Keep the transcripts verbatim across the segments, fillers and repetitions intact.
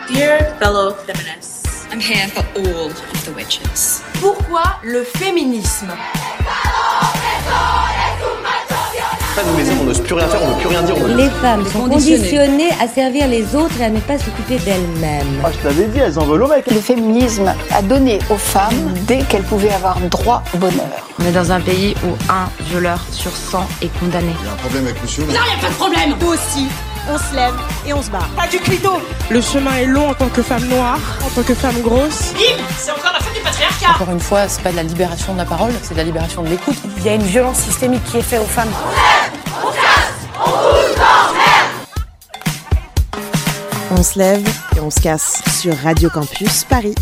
Dear fellow feminists, I'm here for all of the witches. Pourquoi le féminisme? Nous, les hommes, on n'ose plus rien faire, on ne veut plus rien dire. On les femmes sont conditionnées à servir les autres et à ne pas s'occuper d'elles-mêmes. Ah, je t'avais dit, elles en veulent au mec. Le féminisme a donné aux femmes dès qu'elles pouvaient avoir droit au bonheur. On est dans un pays où un violeur sur cent est condamné. Il y a un problème avec monsieur là. Non, il n'y a pas de problème. Nous aussi, on se lève et on se bat. Pas du clito. Le chemin est long en tant que femme noire, en tant que femme grosse. Bim, c'est encore la faute du patriarcat. Encore une fois, c'est pas de la libération de la parole, c'est de la libération de l'écoute. Il y a une violence systémique qui est faite aux femmes. On casse, on bouge, on On se lève et on se casse sur Radio Campus Paris.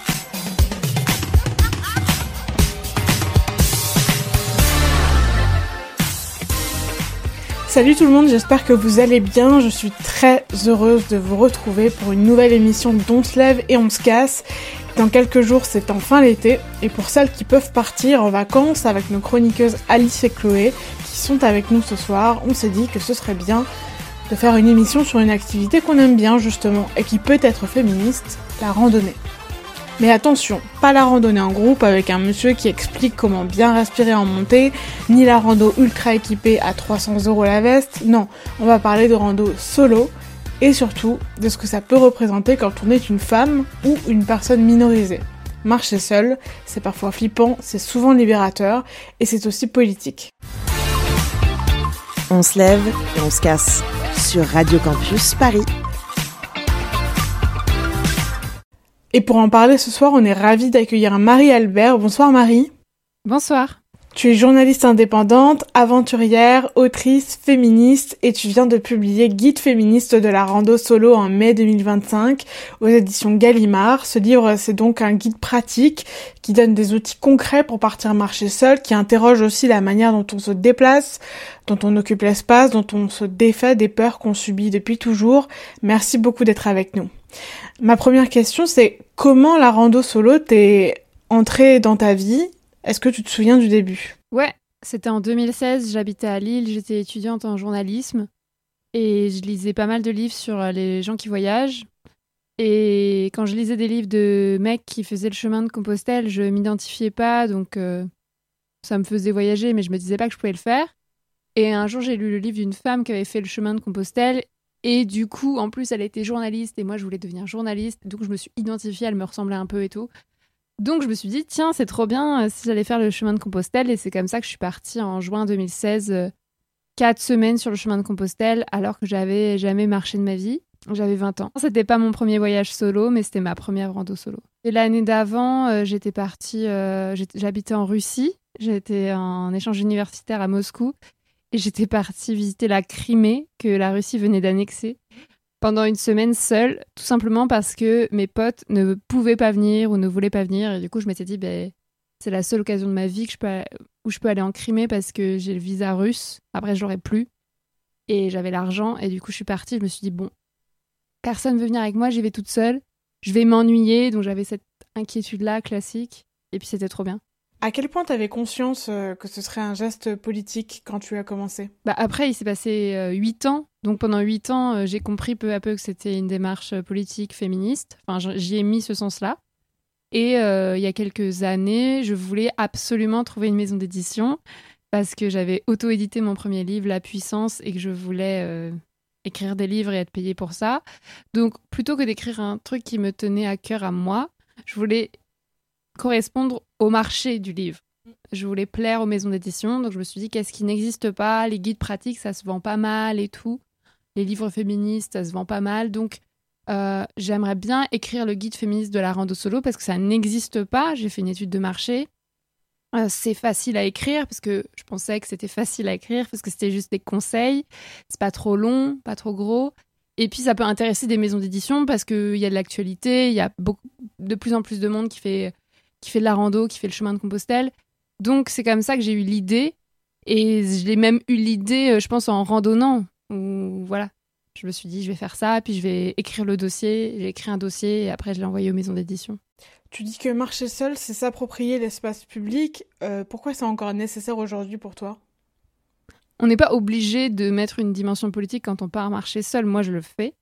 Salut tout le monde, j'espère que vous allez bien. Je suis très heureuse de vous retrouver pour une nouvelle émission d'On se lève et on se casse. Dans quelques jours, c'est enfin l'été, et pour celles qui peuvent partir en vacances avec nos chroniqueuses Alice et Chloé, qui sont avec nous ce soir, on s'est dit que ce serait bien de faire une émission sur une activité qu'on aime bien justement, et qui peut être féministe, la randonnée. Mais attention, pas la randonnée en groupe avec un monsieur qui explique comment bien respirer en montée, ni la rando ultra équipée à trois cents euros la veste, non, on va parler de rando solo, et surtout de ce que ça peut représenter quand on est une femme ou une personne minorisée. Marcher seul, c'est parfois flippant, c'est souvent libérateur, et c'est aussi politique. On se lève et on se casse sur Radio Campus Paris. Et pour en parler ce soir, on est ravis d'accueillir Marie-Albert. Bonsoir Marie. Bonsoir. Tu es journaliste indépendante, aventurière, autrice, féministe et tu viens de publier Guide féministe de la rando solo en mai deux mille vingt-cinq aux éditions Gallimard. Ce livre, c'est donc un guide pratique qui donne des outils concrets pour partir marcher seul, qui interroge aussi la manière dont on se déplace, dont on occupe l'espace, dont on se défait des peurs qu'on subit depuis toujours. Merci beaucoup d'être avec nous. Ma première question, c'est comment la rando solo t'est entrée dans ta vie ? Est-ce que tu te souviens du début ? Ouais, c'était en deux mille seize, j'habitais à Lille, j'étais étudiante en journalisme et je lisais pas mal de livres sur les gens qui voyagent. Et quand je lisais des livres de mecs qui faisaient le chemin de Compostelle, je m'identifiais pas, donc euh, ça me faisait voyager, mais je me disais pas que je pouvais le faire. Et un jour, j'ai lu le livre d'une femme qui avait fait le chemin de Compostelle et du coup, en plus, elle était journaliste et moi, je voulais devenir journaliste, donc je me suis identifiée, elle me ressemblait un peu et tout. Donc je me suis dit, tiens, c'est trop bien si j'allais faire le chemin de Compostelle. Et c'est comme ça que je suis partie en juin deux mille seize, euh, quatre semaines sur le chemin de Compostelle, alors que j'avais jamais marché de ma vie. J'avais vingt ans. C'était pas mon premier voyage solo, mais c'était ma première rando solo. Et l'année d'avant, euh, j'étais partie, euh, j'étais, j'habitais en Russie. J'étais en échange universitaire à Moscou. Et j'étais partie visiter la Crimée, que la Russie venait d'annexer, pendant une semaine seule, tout simplement parce que mes potes ne pouvaient pas venir ou ne voulaient pas venir. Et du coup, je m'étais dit, ben, c'est la seule occasion de ma vie que je peux, où je peux aller en Crimée parce que j'ai le visa russe. Après, je l'aurais plus. Et j'avais l'argent. Et du coup, je suis partie. Je me suis dit, bon, personne ne veut venir avec moi, j'y vais toute seule. Je vais m'ennuyer. Donc, j'avais cette inquiétude-là, classique. Et puis, c'était trop bien. À quel point tu avais conscience euh, que ce serait un geste politique quand tu as commencé ? Bah après, il s'est passé euh, huit ans. Donc pendant huit ans, euh, j'ai compris peu à peu que c'était une démarche politique féministe. Enfin, j'y ai mis ce sens-là. Et euh, il y a quelques années, je voulais absolument trouver une maison d'édition parce que j'avais auto-édité mon premier livre, La Puissance, et que je voulais euh, écrire des livres et être payée pour ça. Donc plutôt que d'écrire un truc qui me tenait à cœur à moi, je voulais correspondre au marché du livre. Je voulais plaire aux maisons d'édition, donc je me suis dit qu'est-ce qui n'existe pas, les guides pratiques ça se vend pas mal et tout, les livres féministes ça se vend pas mal, donc euh, j'aimerais bien écrire le guide féministe de la rando solo parce que ça n'existe pas. J'ai fait une étude de marché, euh, c'est facile à écrire parce que je pensais que c'était facile à écrire parce que c'était juste des conseils, c'est pas trop long, pas trop gros. Et puis, ça peut intéresser des maisons d'édition parce qu'il y a de l'actualité, il y a beaucoup, de plus en plus de monde qui fait, qui fait de la rando, qui fait le chemin de Compostelle. Donc, c'est comme ça que j'ai eu l'idée. Et je l'ai même eu l'idée, je pense, en randonnant. Où, voilà, je me suis dit, je vais faire ça, puis je vais écrire le dossier. J'ai écrit un dossier et après, je l'ai envoyé aux maisons d'édition. Tu dis que marcher seul, c'est s'approprier l'espace public. Euh, pourquoi c'est encore nécessaire aujourd'hui pour toi ? On n'est pas obligé de mettre une dimension politique quand on part marcher seul. Moi, je le fais.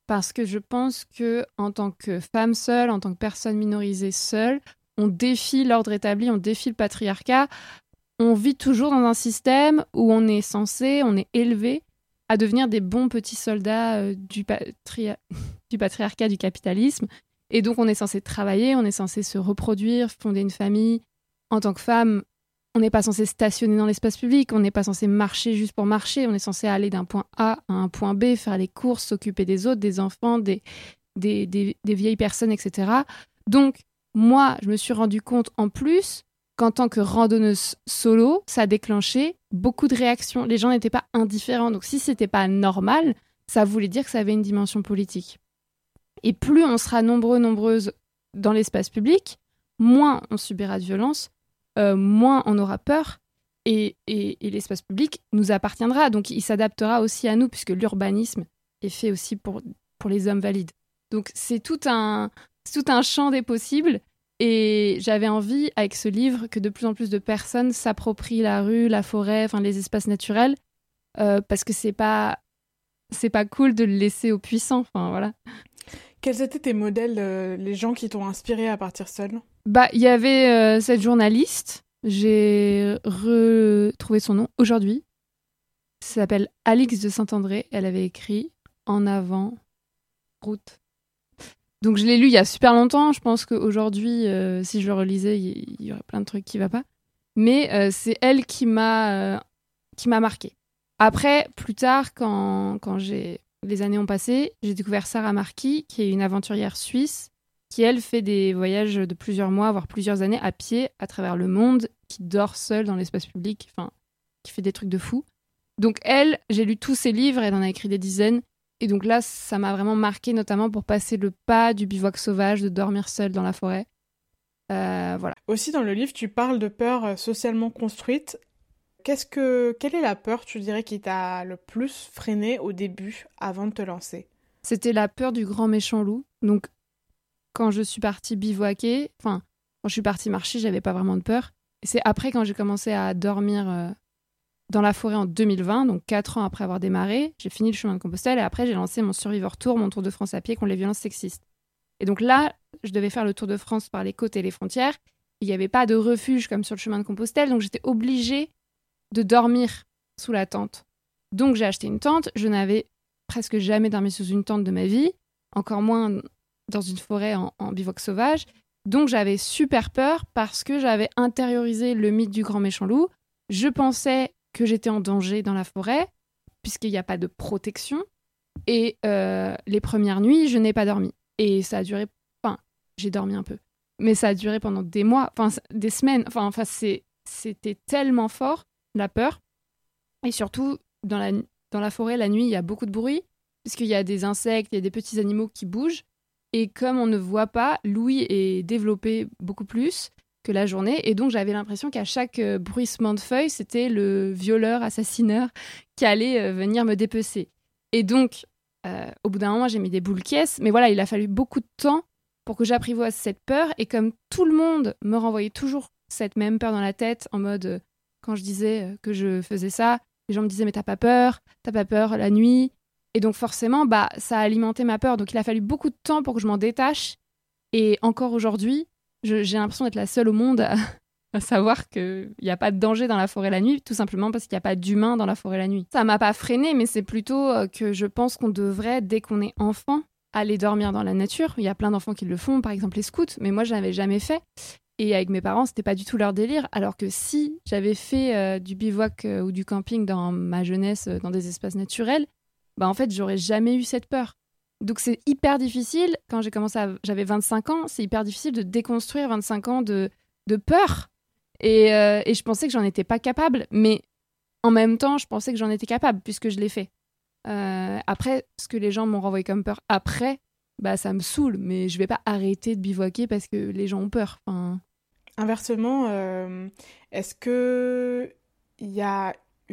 parce que je pense que en tant que femme seule, en tant que personne minorisée seule, on défie l'ordre établi, on défie le patriarcat. On vit toujours dans un système où on est censé, on est élevé à devenir des bons petits soldats euh, du, patria... du patriarcat, du capitalisme. Et donc, on est censé travailler, on est censé se reproduire, fonder une famille. En tant que femme, on n'est pas censé stationner dans l'espace public, on n'est pas censé marcher juste pour marcher, on est censé aller d'un point A à un point B, faire les courses, s'occuper des autres, des enfants, des, des, des, des vieilles personnes, et cetera. Donc, moi, je me suis rendu compte en plus qu'en tant que randonneuse solo, ça a déclenché beaucoup de réactions. Les gens n'étaient pas indifférents. Donc, si c'était pas normal, ça voulait dire que ça avait une dimension politique. Et plus on sera nombreux, nombreuses dans l'espace public, moins on subira de violence, euh, moins on aura peur, et, et, et l'espace public nous appartiendra. Donc, il s'adaptera aussi à nous, puisque l'urbanisme est fait aussi pour, pour les hommes valides. Donc, c'est tout un, c'est tout un champ des possibles. Et j'avais envie, avec ce livre, que de plus en plus de personnes s'approprient la rue, la forêt, enfin les espaces naturels, euh, parce que c'est pas, c'est pas cool de le laisser aux puissants. Enfin voilà. Quels étaient tes modèles, euh, les gens qui t'ont inspiré à partir seule ? Bah, il y avait euh, cette journaliste. J'ai retrouvé son nom aujourd'hui. Ça s'appelle Alix de Saint-André. Elle avait écrit En avant, route. Donc je l'ai lu il y a super longtemps. Je pense qu'aujourd'hui, euh, si je le relisais, il y, y aurait plein de trucs qui ne vont pas. Mais euh, c'est elle qui m'a, euh, qui m'a marquée. Après, plus tard, quand, quand j'ai... les années ont passé, j'ai découvert Sarah Marquis, qui est une aventurière suisse, qui, elle, fait des voyages de plusieurs mois, voire plusieurs années, à pied, à travers le monde, qui dort seule dans l'espace public, enfin, qui fait des trucs de fou. Donc elle, j'ai lu tous ses livres, elle en a écrit des dizaines. Et donc là, ça m'a vraiment marqué, notamment pour passer le pas du bivouac sauvage, de dormir seul dans la forêt. Euh, voilà. Aussi, dans le livre, tu parles de peur socialement construite. Qu'est-ce que... Quelle est la peur, tu dirais, qui t'a le plus freiné au début, avant de te lancer ? C'était la peur du grand méchant loup. Donc, quand je suis partie bivouaquer, enfin, quand je suis partie marcher, j'avais pas vraiment de peur. Et c'est après, quand j'ai commencé à dormir... Euh, dans la forêt en deux mille vingt, donc quatre ans après avoir démarré, j'ai fini le chemin de Compostelle et après j'ai lancé mon Survivor Tour, mon tour de France à pied contre les violences sexistes. Et donc là, je devais faire le tour de France par les côtes et les frontières. Il n'y avait pas de refuge comme sur le chemin de Compostelle, donc j'étais obligée de dormir sous la tente. Donc j'ai acheté une tente, je n'avais presque jamais dormi sous une tente de ma vie, encore moins dans une forêt en, en bivouac sauvage. Donc j'avais super peur parce que j'avais intériorisé le mythe du grand méchant loup. Je pensais que j'étais en danger dans la forêt, puisqu'il n'y a pas de protection. Et euh, les premières nuits, je n'ai pas dormi. Et ça a duré... Enfin, j'ai dormi un peu. Mais ça a duré pendant des mois, enfin, des semaines. Enfin, enfin c'est, c'était tellement fort, la peur. Et surtout, dans la, dans la forêt, la nuit, il y a beaucoup de bruit, puisqu'il y a des insectes, il y a des petits animaux qui bougent. Et comme on ne voit pas, l'ouïe est développée beaucoup plus que la journée, et donc j'avais l'impression qu'à chaque euh, bruissement de feuilles, c'était le violeur, assassineur qui allait euh, venir me dépecer. Et donc, euh, au bout d'un moment, j'ai mis des boules caisses, mais voilà, il a fallu beaucoup de temps pour que j'apprivoise cette peur, et comme tout le monde me renvoyait toujours cette même peur dans la tête, en mode, euh, quand je disais euh, que je faisais ça, les gens me disaient, mais t'as pas peur, t'as pas peur la nuit, et donc forcément, bah, ça a alimenté ma peur, donc il a fallu beaucoup de temps pour que je m'en détache, et encore aujourd'hui, Je, j'ai l'impression d'être la seule au monde à, à savoir qu'il n'y a pas de danger dans la forêt la nuit, tout simplement parce qu'il n'y a pas d'humain dans la forêt la nuit. Ça ne m'a pas freinée, mais c'est plutôt que je pense qu'on devrait, dès qu'on est enfant, aller dormir dans la nature. Il y a plein d'enfants qui le font, par exemple les scouts, mais moi, je ne l'avais jamais fait. Et avec mes parents, ce n'était pas du tout leur délire, alors que si j'avais fait euh, du bivouac euh, ou du camping dans ma jeunesse, euh, dans des espaces naturels, bah, en fait, j'aurais jamais eu cette peur. Donc c'est hyper difficile, quand j'ai commencé, à, j'avais vingt-cinq ans, c'est hyper difficile de déconstruire vingt-cinq ans de, de peur. Et, euh, et je pensais que j'en étais pas capable, mais en même temps, je pensais que j'en étais capable, puisque je l'ai fait. Euh, après, ce que les gens m'ont renvoyé comme peur après, bah, ça me saoule, mais je vais pas arrêter de bivouaquer parce que les gens ont peur. Enfin... Inversement, euh, est-ce que il y a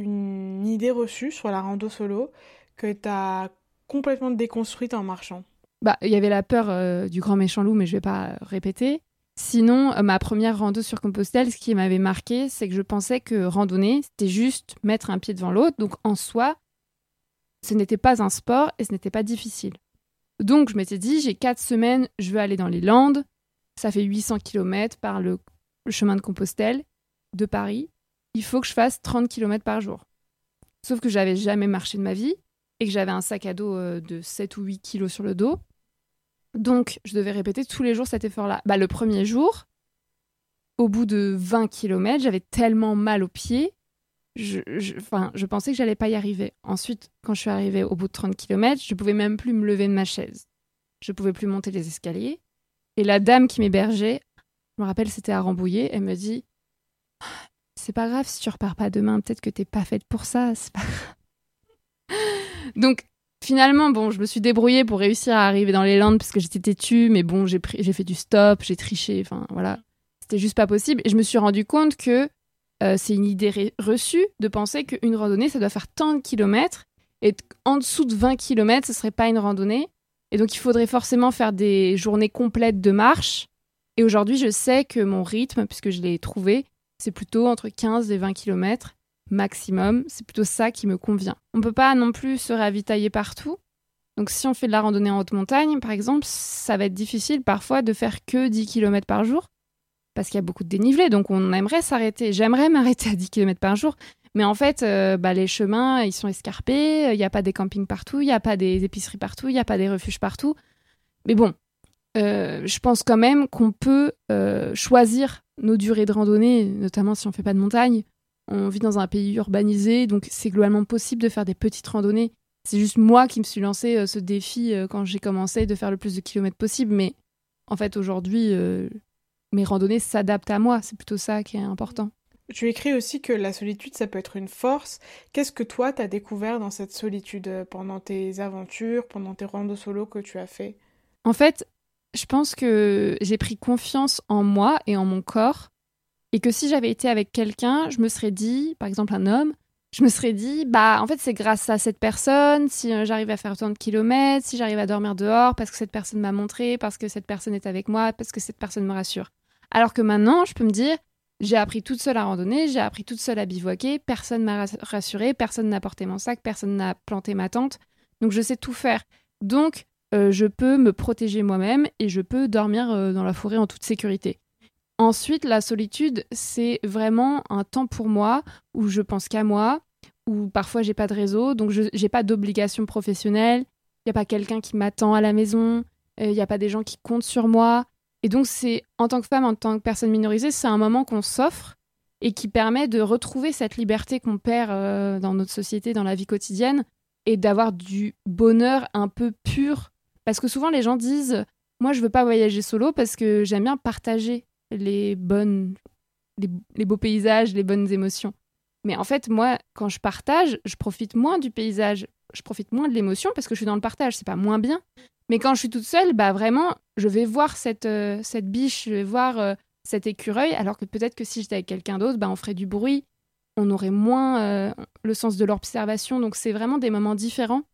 une idée reçue sur la rando solo que tu as complètement déconstruite en marchant? Bah, il y avait la peur euh, du grand méchant loup, mais je vais pas répéter. Sinon, euh, ma première rando sur Compostelle, ce qui m'avait marqué, c'est que je pensais que randonner, c'était juste mettre un pied devant l'autre. Donc, en soi, ce n'était pas un sport et ce n'était pas difficile. Donc, je m'étais dit, j'ai quatre semaines, je veux aller dans les Landes. Ça fait huit cents kilomètres par le, le chemin de Compostelle de Paris. Il faut que je fasse trente kilomètres par jour. Sauf que j'avais jamais marché de ma vie et que j'avais un sac à dos euh, de sept ou huit kilos sur le dos. Donc, je devais répéter tous les jours cet effort-là. Bah, le premier jour, au bout de vingt kilomètres, j'avais tellement mal aux pieds, je, je, enfin, je pensais que j'allais pas y arriver. Ensuite, quand je suis arrivée au bout de trente kilomètres, je pouvais même plus me lever de ma chaise. Je pouvais plus monter les escaliers. Et la dame qui m'hébergeait, je me rappelle, c'était à Rambouillet, elle me dit « C'est pas grave si tu repars pas demain, peut-être que t'es pas faite pour ça, c'est pas grave. » Donc, finalement, bon, je me suis débrouillée pour réussir à arriver dans les Landes parce que j'étais têtue, mais bon, j'ai, pris, j'ai fait du stop, j'ai triché, enfin voilà. C'était juste pas possible. Et je me suis rendu compte que euh, c'est une idée ré- reçue de penser qu'une randonnée, ça doit faire tant de kilomètres. Et en dessous de vingt kilomètres, ce serait pas une randonnée. Et donc, il faudrait forcément faire des journées complètes de marche. Et aujourd'hui, je sais que mon rythme, puisque je l'ai trouvé, c'est plutôt entre quinze et vingt kilomètres maximum. C'est plutôt ça qui me convient. On peut pas non plus se ravitailler partout. Donc, si on fait de la randonnée en haute montagne, par exemple, ça va être difficile parfois de faire que dix kilomètres par jour. Parce qu'il y a beaucoup de dénivelé, donc on aimerait s'arrêter. J'aimerais m'arrêter à dix kilomètres par jour, mais en fait, euh, bah, les chemins, ils sont escarpés, il n'y a pas des campings partout, il n'y a pas des épiceries partout, il n'y a pas des refuges partout. Mais bon, euh, je pense quand même qu'on peut euh, choisir nos durées de randonnée, notamment si on ne fait pas de montagne. On vit dans un pays urbanisé, donc c'est globalement possible de faire des petites randonnées. C'est juste moi qui me suis lancé euh, ce défi euh, quand j'ai commencé de faire le plus de kilomètres possible, mais en fait, aujourd'hui... Euh, mes randonnées s'adaptent à moi, c'est plutôt ça qui est important. Tu écris aussi que la solitude, ça peut être une force. Qu'est-ce que toi, t'as découvert dans cette solitude pendant tes aventures, pendant tes randos solo que tu as fait ? En fait, je pense que j'ai pris confiance en moi et en mon corps, et que si j'avais été avec quelqu'un, je me serais dit, par exemple un homme, je me serais dit, bah en fait c'est grâce à cette personne, si j'arrive à faire autant de kilomètres, si j'arrive à dormir dehors, parce que cette personne m'a montré, parce que cette personne est avec moi, parce que cette personne me rassure. Alors que maintenant, je peux me dire, j'ai appris toute seule à randonner, j'ai appris toute seule à bivouaquer, personne m'a rassurée, personne n'a porté mon sac, personne n'a planté ma tente, donc je sais tout faire. Donc, euh, je peux me protéger moi-même et je peux dormir euh, dans la forêt en toute sécurité. Ensuite, la solitude, c'est vraiment un temps pour moi où je pense qu'à moi, où parfois j'ai pas de réseau, donc je j'ai pas d'obligation professionnelle, il n'y a pas quelqu'un qui m'attend à la maison, il euh, n'y a pas des gens qui comptent sur moi. Et donc, c'est, en tant que femme, en tant que personne minorisée, c'est un moment qu'on s'offre et qui permet de retrouver cette liberté qu'on perd euh, dans notre société, dans la vie quotidienne, et d'avoir du bonheur un peu pur. Parce que souvent, les gens disent « Moi, je veux pas voyager solo parce que j'aime bien partager les bonnes, les, les beaux paysages, les bonnes émotions. » Mais en fait, moi, quand je partage, je profite moins du paysage, je profite moins de l'émotion parce que je suis dans le partage, c'est pas moins bien. Mais quand je suis toute seule, bah vraiment, je vais voir cette, euh, cette biche, je vais voir euh, cet écureuil, alors que peut-être que si j'étais avec quelqu'un d'autre, bah on ferait du bruit, on aurait moins euh, le sens de l'observation. Donc c'est vraiment des moments différents.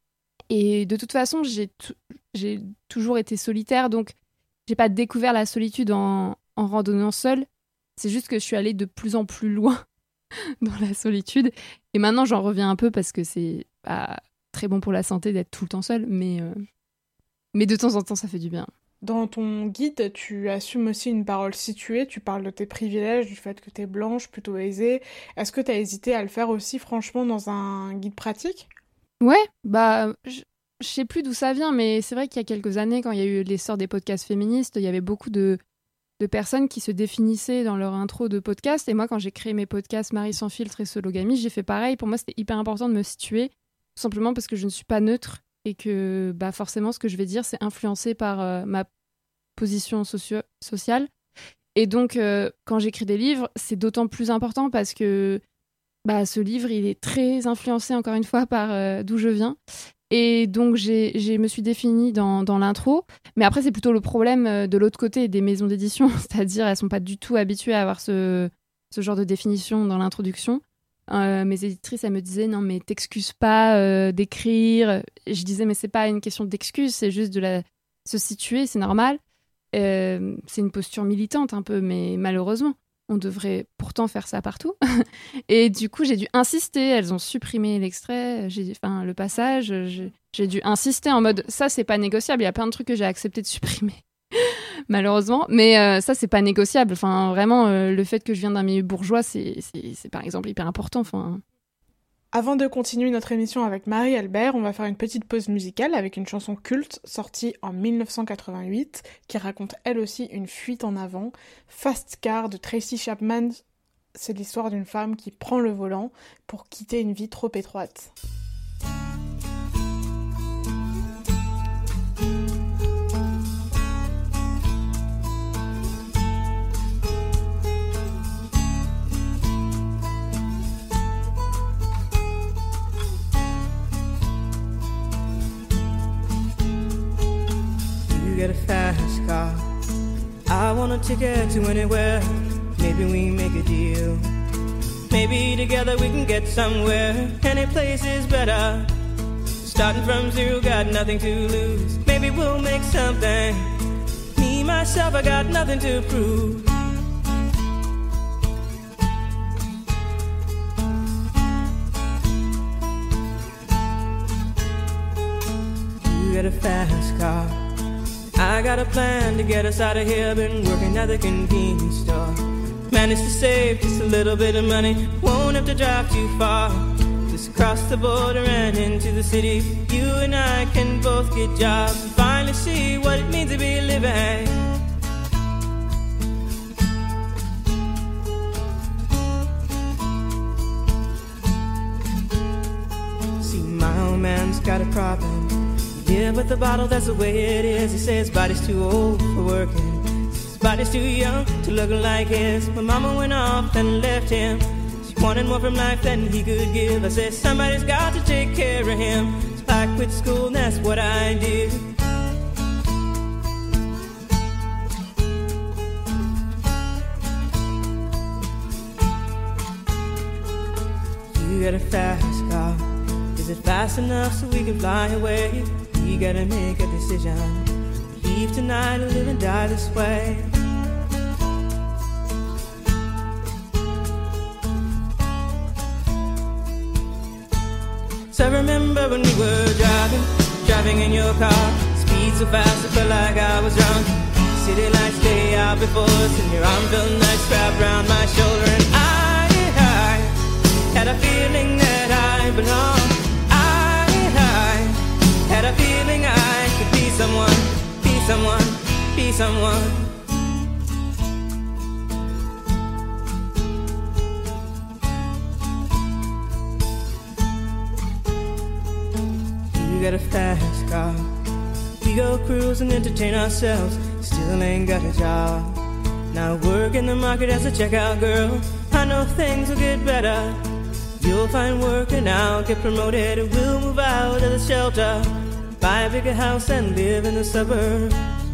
Et de toute façon, j'ai, t- j'ai toujours été solitaire, donc j'ai pas découvert la solitude en, en randonnant seule. C'est juste que je suis allée de plus en plus loin dans la solitude. Et maintenant, j'en reviens un peu parce que c'est pas très bon pour la santé d'être tout le temps seule, mais... Euh... Mais de temps en temps, ça fait du bien. Dans ton guide, tu assumes aussi une parole située, tu parles de tes privilèges, du fait que t'es blanche, plutôt aisée. Est-ce que t'as hésité à le faire aussi, franchement, dans un guide pratique ? Ouais, bah, je, je sais plus d'où ça vient, mais c'est vrai qu'il y a quelques années, quand il y a eu l'essor des podcasts féministes, il y avait beaucoup de, de personnes qui se définissaient dans leur intro de podcast. Et moi, quand j'ai créé mes podcasts Marie sans filtre et Sologamie, j'ai fait pareil. Pour moi, c'était hyper important de me situer, tout simplement parce que je ne suis pas neutre. Et que bah, forcément, ce que je vais dire, c'est influencé par euh, ma position socio- sociale. Et donc, euh, quand j'écris des livres, c'est d'autant plus important parce que bah, ce livre, il est très influencé, encore une fois, par euh, d'où je viens. Et donc, j'ai, j'ai, me suis définie dans, dans l'intro. Mais après, c'est plutôt le problème euh, de l'autre côté des maisons d'édition. C'est-à-dire, elles ne sont pas du tout habituées à avoir ce, ce genre de définition dans l'introduction. Euh, mes éditrices, elles me disaient non mais t'excuses pas euh, d'écrire. Et je disais mais c'est pas une question d'excuse, c'est juste de la... se situer, c'est normal. Euh, c'est une posture militante un peu, mais malheureusement. on devrait pourtant faire ça partout. Et du coup, j'ai dû insister. Elles ont supprimé l'extrait, j'ai, enfin, le passage. J'ai, j'ai dû insister en mode, ça, c'est pas négociable. Il y a plein de trucs que j'ai accepté de supprimer, malheureusement. Mais euh, ça, c'est pas négociable. Enfin, vraiment, euh, le fait que je viens d'un milieu bourgeois, c'est, c'est, c'est par exemple hyper important. Enfin... Avant de continuer notre émission avec Marie-Albert, on va faire une petite pause musicale avec une chanson culte sortie en dix-neuf cent quatre-vingt-huit qui raconte elle aussi une fuite en avant. Fast Car de Tracy Chapman, c'est l'histoire d'une femme qui prend le volant pour quitter une vie trop étroite. Get a fast car. I want a ticket to anywhere. Maybe we make a deal. Maybe together we can get somewhere. Any place is better. Starting from zero, got nothing to lose. Maybe we'll make something. Me, myself, I got nothing to prove. You get a fast car. I got a plan to get us out of here. Been working at the convenience store. Managed to save just a little bit of money. Won't have to drive too far. Just cross the border and into the city. You and I can both get jobs and finally see what it means to be living. See, my old man's got a problem. Yeah, but the bottle, that's the way it is. He says his body's too old for working. His body's too young to look like his. My mama went off and left him. She wanted more from life than he could give. I said, somebody's got to take care of him. So I quit school and that's what I did. You got a fast car. Is it fast enough so we can fly away? We gotta make a decision. Leave tonight or live and die this way. So I remember when we were driving, driving in your car. Speed so fast I felt like I was drunk. City lights lay out before us, and your arm felt nice wrapped around my shoulder. And I, I had a feeling that I belonged. Had a feeling I could be someone, be someone, be someone. You got a fast car. We go cruise and entertain ourselves. Still ain't got a job. Now work in the market as a checkout girl. I know things will get better. You'll find work and I'll get promoted. We'll move out of the shelter, buy a bigger house and live in the suburbs.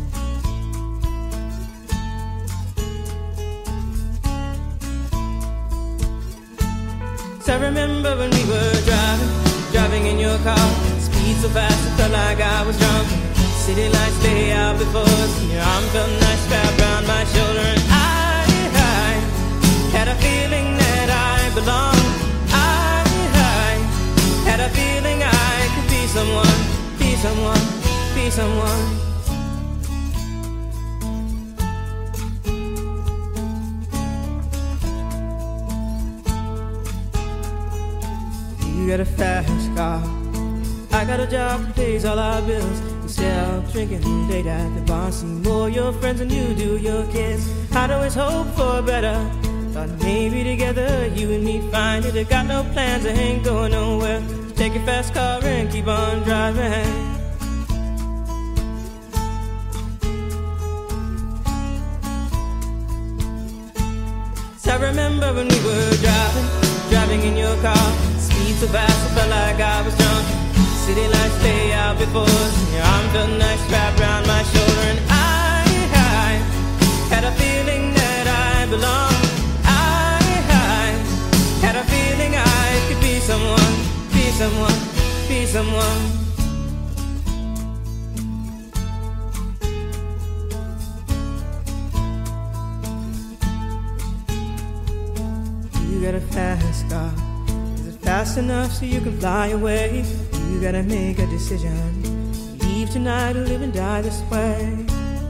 So I remember when we were driving, driving in your car. Speed so fast it felt like I was drunk. City lights lay out before us, and your arm felt nice wrapped around my shoulder. And I, I had a feeling that I belonged. Had a feeling I could be someone, be someone, be someone. You got a fast car. I got a job that pays all our bills. Instead of drinking late at the bar, see more your friends than you do your kids. I'd always hope for better. Thought maybe together you and me find it. I got no plans, I ain't going nowhere. Take your fast car and keep on driving. So I remember when we were driving, driving in your car. Speed so fast I felt like I was drunk. City lights lay out before us, and your arm felt nice wrapped around my shoulder. And I, I had a feeling that I belonged. I, I had a feeling I could be someone, be someone, be someone. You got a fast car. Is it fast enough so you can fly away? You gotta make a decision. Leave tonight or live and die this way.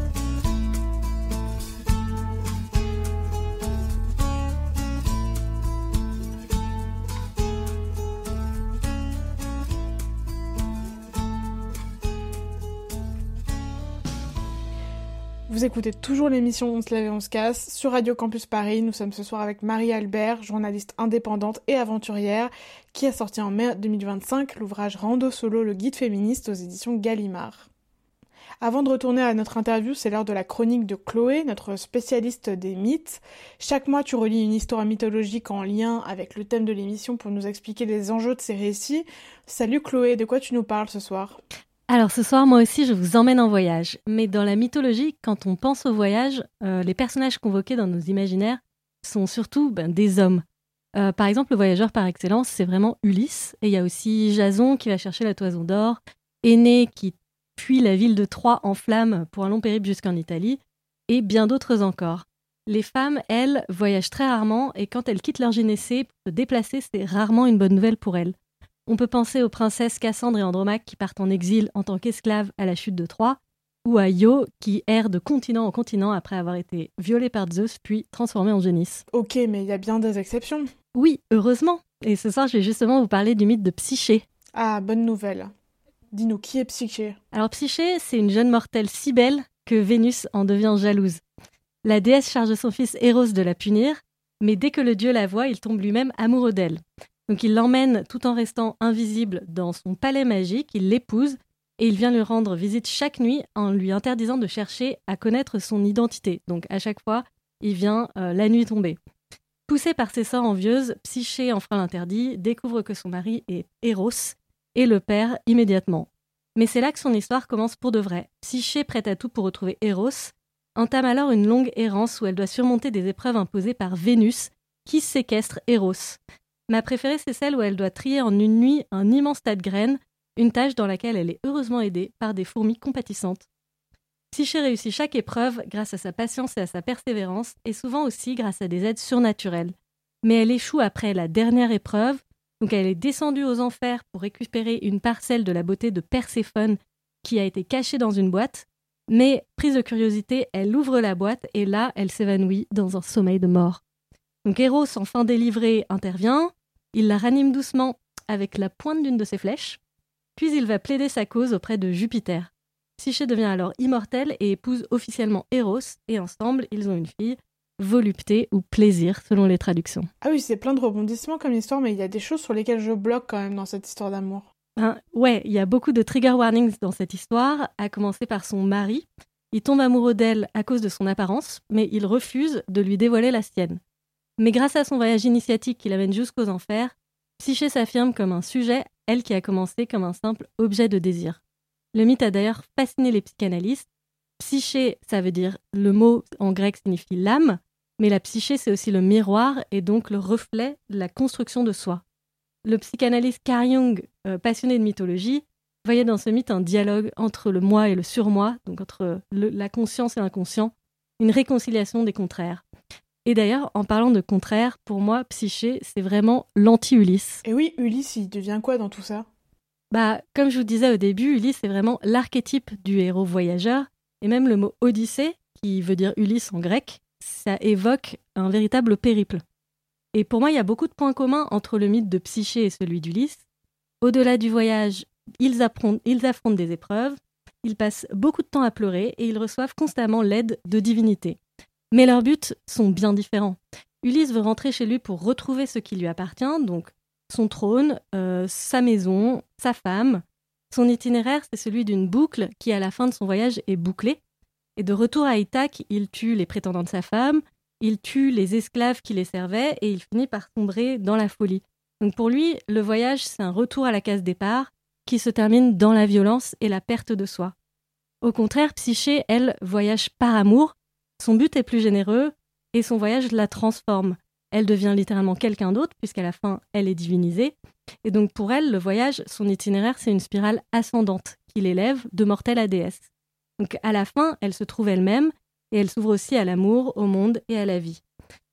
Vous écoutez toujours l'émission On se lève et on se casse sur Radio Campus Paris. Nous sommes ce soir avec Marie Albert, journaliste indépendante et aventurière, qui a sorti en mai deux mille vingt-cinq l'ouvrage Rando Solo, le guide féministe aux éditions Gallimard. Avant de retourner à notre interview, c'est l'heure de la chronique de Chloé, notre spécialiste des mythes. Chaque mois, tu relis une histoire mythologique en lien avec le thème de l'émission pour nous expliquer les enjeux de ces récits. Salut Chloé, de quoi tu nous parles ce soir ? Alors ce soir, moi aussi, je vous emmène en voyage. Mais dans la mythologie, quand on pense au voyage, euh, les personnages convoqués dans nos imaginaires sont surtout ben, des hommes. Euh, par exemple, le voyageur par excellence, c'est vraiment Ulysse. Et il y a aussi Jason qui va chercher la toison d'or, Énée qui fuit la ville de Troie en flammes pour un long périple jusqu'en Italie, et bien d'autres encore. Les femmes, elles, voyagent très rarement, et quand elles quittent leur gynécée pour se déplacer, c'est rarement une bonne nouvelle pour elles. On peut penser aux princesses Cassandre et Andromaque qui partent en exil en tant qu'esclaves à la chute de Troie, ou à Io qui erre de continent en continent après avoir été violée par Zeus puis transformée en génisse. Ok, mais il y a bien des exceptions. Oui, heureusement. Et ce soir, je vais justement vous parler du mythe de Psyché. Ah, bonne nouvelle. Dis-nous, qui est Psyché ? Alors Psyché, c'est une jeune mortelle si belle que Vénus en devient jalouse. La déesse charge son fils Eros de la punir, mais dès que le dieu la voit, il tombe lui-même amoureux d'elle. Donc il l'emmène tout en restant invisible dans son palais magique, il l'épouse et il vient lui rendre visite chaque nuit en lui interdisant de chercher à connaître son identité. Donc à chaque fois, il vient euh, la nuit tombée. Poussée par ses sœurs envieuses, Psyché enfreint l'interdit, découvre que son mari est Eros et le perd immédiatement. Mais c'est là que son histoire commence pour de vrai. Psyché, prête à tout pour retrouver Eros, entame alors une longue errance où elle doit surmonter des épreuves imposées par Vénus qui séquestre Eros. Ma préférée, c'est celle où elle doit trier en une nuit un immense tas de graines, une tâche dans laquelle elle est heureusement aidée par des fourmis compatissantes. Psyché réussit chaque épreuve grâce à sa patience et à sa persévérance, et souvent aussi grâce à des aides surnaturelles. Mais elle échoue après la dernière épreuve, donc elle est descendue aux enfers pour récupérer une parcelle de la beauté de Perséphone qui a été cachée dans une boîte, mais prise de curiosité, elle ouvre la boîte et là, elle s'évanouit dans un sommeil de mort. Donc Eros, enfin délivré, intervient. Il la ranime doucement avec la pointe d'une de ses flèches, puis il va plaider sa cause auprès de Jupiter. Psyché devient alors immortelle et épouse officiellement Eros, et ensemble, ils ont une fille, Volupté ou Plaisir, selon les traductions. Ah oui, c'est plein de rebondissements comme histoire, mais il y a des choses sur lesquelles je bloque quand même dans cette histoire d'amour. Hein, ouais, il y a beaucoup de trigger warnings dans cette histoire, à commencer par son mari. Il tombe amoureux d'elle à cause de son apparence, mais il refuse de lui dévoiler la sienne. Mais grâce à son voyage initiatique qui l'amène jusqu'aux enfers, Psyché s'affirme comme un sujet, elle qui a commencé comme un simple objet de désir. Le mythe a d'ailleurs fasciné les psychanalystes. Psyché, ça veut dire, le mot en grec signifie l'âme, mais la psyché c'est aussi le miroir et donc le reflet de la construction de soi. Le psychanalyste Carl Jung, euh, passionné de mythologie, voyait dans ce mythe un dialogue entre le moi et le surmoi, donc entre le, la conscience et l'inconscient, une réconciliation des contraires. Et d'ailleurs, en parlant de contraire, pour moi, Psyché, c'est vraiment l'anti-Ulysse. Et oui, Ulysse, il devient quoi dans tout ça ? Bah, comme je vous disais au début, Ulysse, c'est vraiment l'archétype du héros voyageur, et même le mot Odyssée, qui veut dire Ulysse en grec, ça évoque un véritable périple. Et pour moi, il y a beaucoup de points communs entre le mythe de Psyché et celui d'Ulysse. Au-delà du voyage, ils affrontent, ils affrontent des épreuves, ils passent beaucoup de temps à pleurer, et ils reçoivent constamment l'aide de divinités. Mais leurs buts sont bien différents. Ulysse veut rentrer chez lui pour retrouver ce qui lui appartient, donc son trône, euh, sa maison, sa femme. Son itinéraire, c'est celui d'une boucle qui, à la fin de son voyage, est bouclée. Et de retour à Ithaque, il tue les prétendants de sa femme, il tue les esclaves qui les servaient et il finit par sombrer dans la folie. Donc pour lui, le voyage, c'est un retour à la case départ qui se termine dans la violence et la perte de soi. Au contraire, Psyché, elle, voyage par amour. Son but est plus généreux et son voyage la transforme. Elle devient littéralement quelqu'un d'autre puisqu'à la fin, elle est divinisée. Et donc pour elle, le voyage, son itinéraire, c'est une spirale ascendante qui l'élève de mortelle à déesse. Donc à la fin, elle se trouve elle-même et elle s'ouvre aussi à l'amour, au monde et à la vie.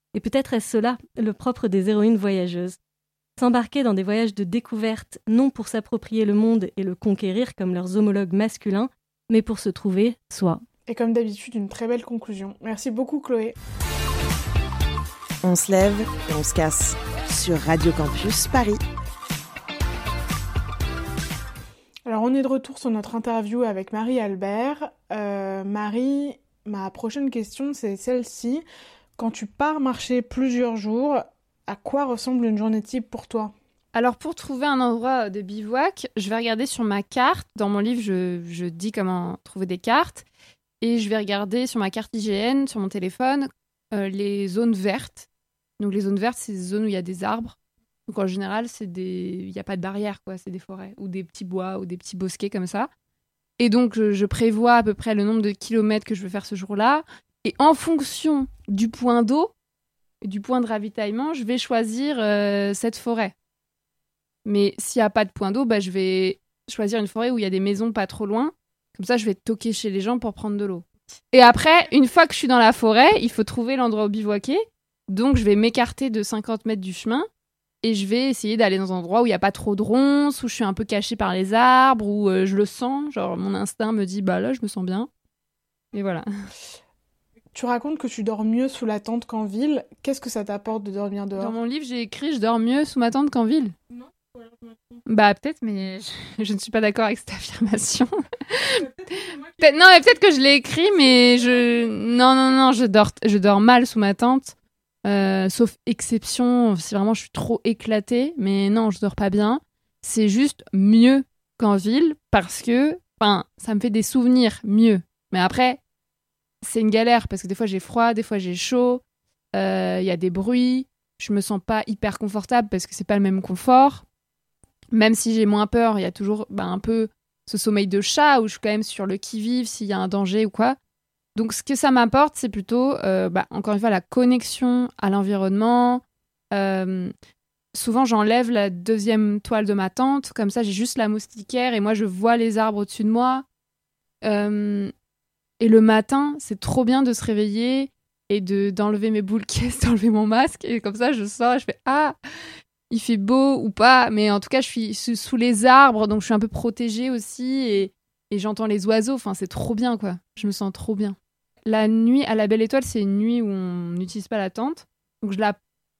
Et peut-être est-ce cela le propre des héroïnes voyageuses. S'embarquer dans des voyages de découverte, non pour s'approprier le monde et le conquérir comme leurs homologues masculins, mais pour se trouver soi. Et comme d'habitude, une très belle conclusion. Merci beaucoup Chloé. On se lève et on se casse sur Radio Campus Paris. Alors on est de retour sur notre interview avec Marie Albert. Euh, Marie, ma prochaine question c'est celle-ci. Quand tu pars marcher plusieurs jours, à quoi ressemble une journée type pour toi ? Alors pour trouver un endroit de bivouac, je vais regarder sur ma carte. Dans mon livre, je, je dis comment trouver des cartes. Et je vais regarder sur ma carte I G N, sur mon téléphone, euh, les zones vertes. Donc les zones vertes, c'est des zones où il y a des arbres. Donc en général, c'est des... il n'y a pas de barrière, quoi. C'est des forêts ou des petits bois ou des petits bosquets comme ça. Et donc je, je prévois à peu près le nombre de kilomètres que je veux faire ce jour-là. Et en fonction du point d'eau et du point de ravitaillement, je vais choisir euh, cette forêt. Mais s'il n'y a pas de point d'eau, bah, je vais choisir une forêt où il y a des maisons pas trop loin. Comme ça, je vais toquer chez les gens pour prendre de l'eau. Et après, une fois que je suis dans la forêt, il faut trouver l'endroit où bivouaquer. Donc je vais m'écarter de cinquante mètres du chemin. Et je vais essayer d'aller dans un endroit où il n'y a pas trop de ronces, où je suis un peu cachée par les arbres, où euh, je le sens. Genre, mon instinct me dit, bah là, je me sens bien. Et voilà. Tu racontes que tu dors mieux sous la tente qu'en ville. Qu'est-ce que ça t'apporte de dormir dehors ? Dans mon livre, j'ai écrit « Je dors mieux sous ma tente qu'en ville ». Non. Bah peut-être, mais je, je ne suis pas d'accord avec cette affirmation. peut-être, non, mais peut-être que je l'ai écrit, mais je... Non, non, non, je dors, je dors mal sous ma tente. Euh, sauf exception, si vraiment je suis trop éclatée, mais non, je dors pas bien. C'est juste mieux qu'en ville parce que, enfin, ça me fait des souvenirs mieux. Mais après, c'est une galère parce que des fois j'ai froid, des fois j'ai chaud, il euh, y a des bruits, je me sens pas hyper confortable parce que c'est pas le même confort. Même si j'ai moins peur, il y a toujours bah, un peu ce sommeil de chat où je suis quand même sur le qui-vive s'il y a un danger ou quoi. Donc, ce que ça m'apporte, c'est plutôt, euh, bah, encore une fois, la connexion à l'environnement. Euh, souvent, j'enlève la deuxième toile de ma tente. Comme ça, j'ai juste la moustiquaire et moi, je vois les arbres au-dessus de moi. Euh, et le matin, c'est trop bien de se réveiller et de, d'enlever mes boules caisses, d'enlever mon masque. Et comme ça, je sors et je fais « Ah, il fait beau ou pas ?» Mais en tout cas, je suis sous, sous les arbres, donc je suis un peu protégée aussi. Et, et j'entends les oiseaux. Enfin, c'est trop bien, quoi. Je me sens trop bien. La nuit à la Belle Étoile, c'est une nuit où on n'utilise pas la tente. Donc je la,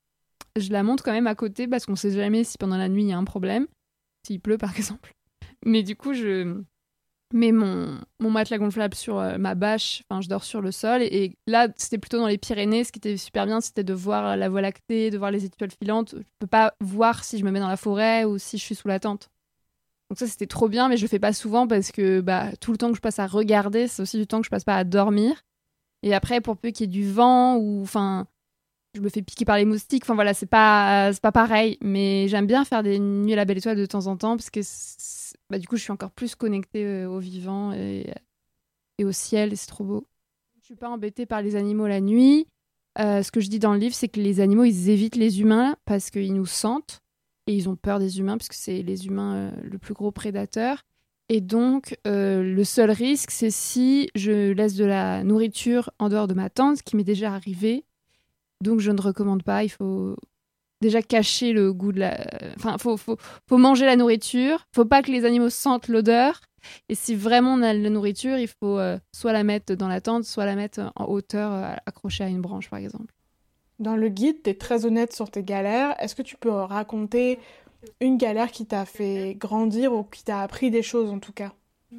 je la monte quand même à côté parce qu'on ne sait jamais si pendant la nuit il y a un problème. S'il pleut par exemple. Mais du coup, je mets mon, mon matelas gonflable sur euh, ma bâche. Enfin, je dors sur le sol. Et, et là, c'était plutôt dans les Pyrénées. Ce qui était super bien, c'était de voir la Voie lactée, de voir les étoiles filantes. Je ne peux pas voir si je me mets dans la forêt ou si je suis sous la tente. Donc ça, c'était trop bien, mais je le fais pas souvent parce que bah, tout le temps que je passe à regarder, c'est aussi du temps que je passe pas à dormir. Et après, pour peu qu'il y ait du vent ou, enfin, je me fais piquer par les moustiques. Enfin voilà, c'est pas, c'est pas pareil. Mais j'aime bien faire des nuits à la Belle Étoile de temps en temps parce que, bah, du coup, je suis encore plus connectée euh, au vivant et, et au ciel. Et c'est trop beau. Je suis pas embêtée par les animaux la nuit. Euh, ce que je dis dans le livre, c'est que les animaux, ils évitent les humains parce qu'ils nous sentent. Et ils ont peur des humains, puisque c'est les humains euh, le plus gros prédateur. Et donc, euh, le seul risque, c'est si je laisse de la nourriture en dehors de ma tente, ce qui m'est déjà arrivé. Donc, je ne recommande pas. Il faut déjà cacher le goût de la... Enfin, il faut, faut, faut manger la nourriture. Il ne faut pas que les animaux sentent l'odeur. Et si vraiment on a la nourriture, il faut euh, soit la mettre dans la tente, soit la mettre en hauteur, euh, accrochée à une branche, par exemple. Dans le guide, tu es très honnête sur tes galères. Est-ce que tu peux raconter une galère qui t'a fait grandir ou qui t'a appris des choses, en tout cas ?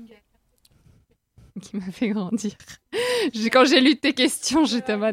Qui m'a fait grandir. Quand j'ai lu tes questions, j'étais en mode...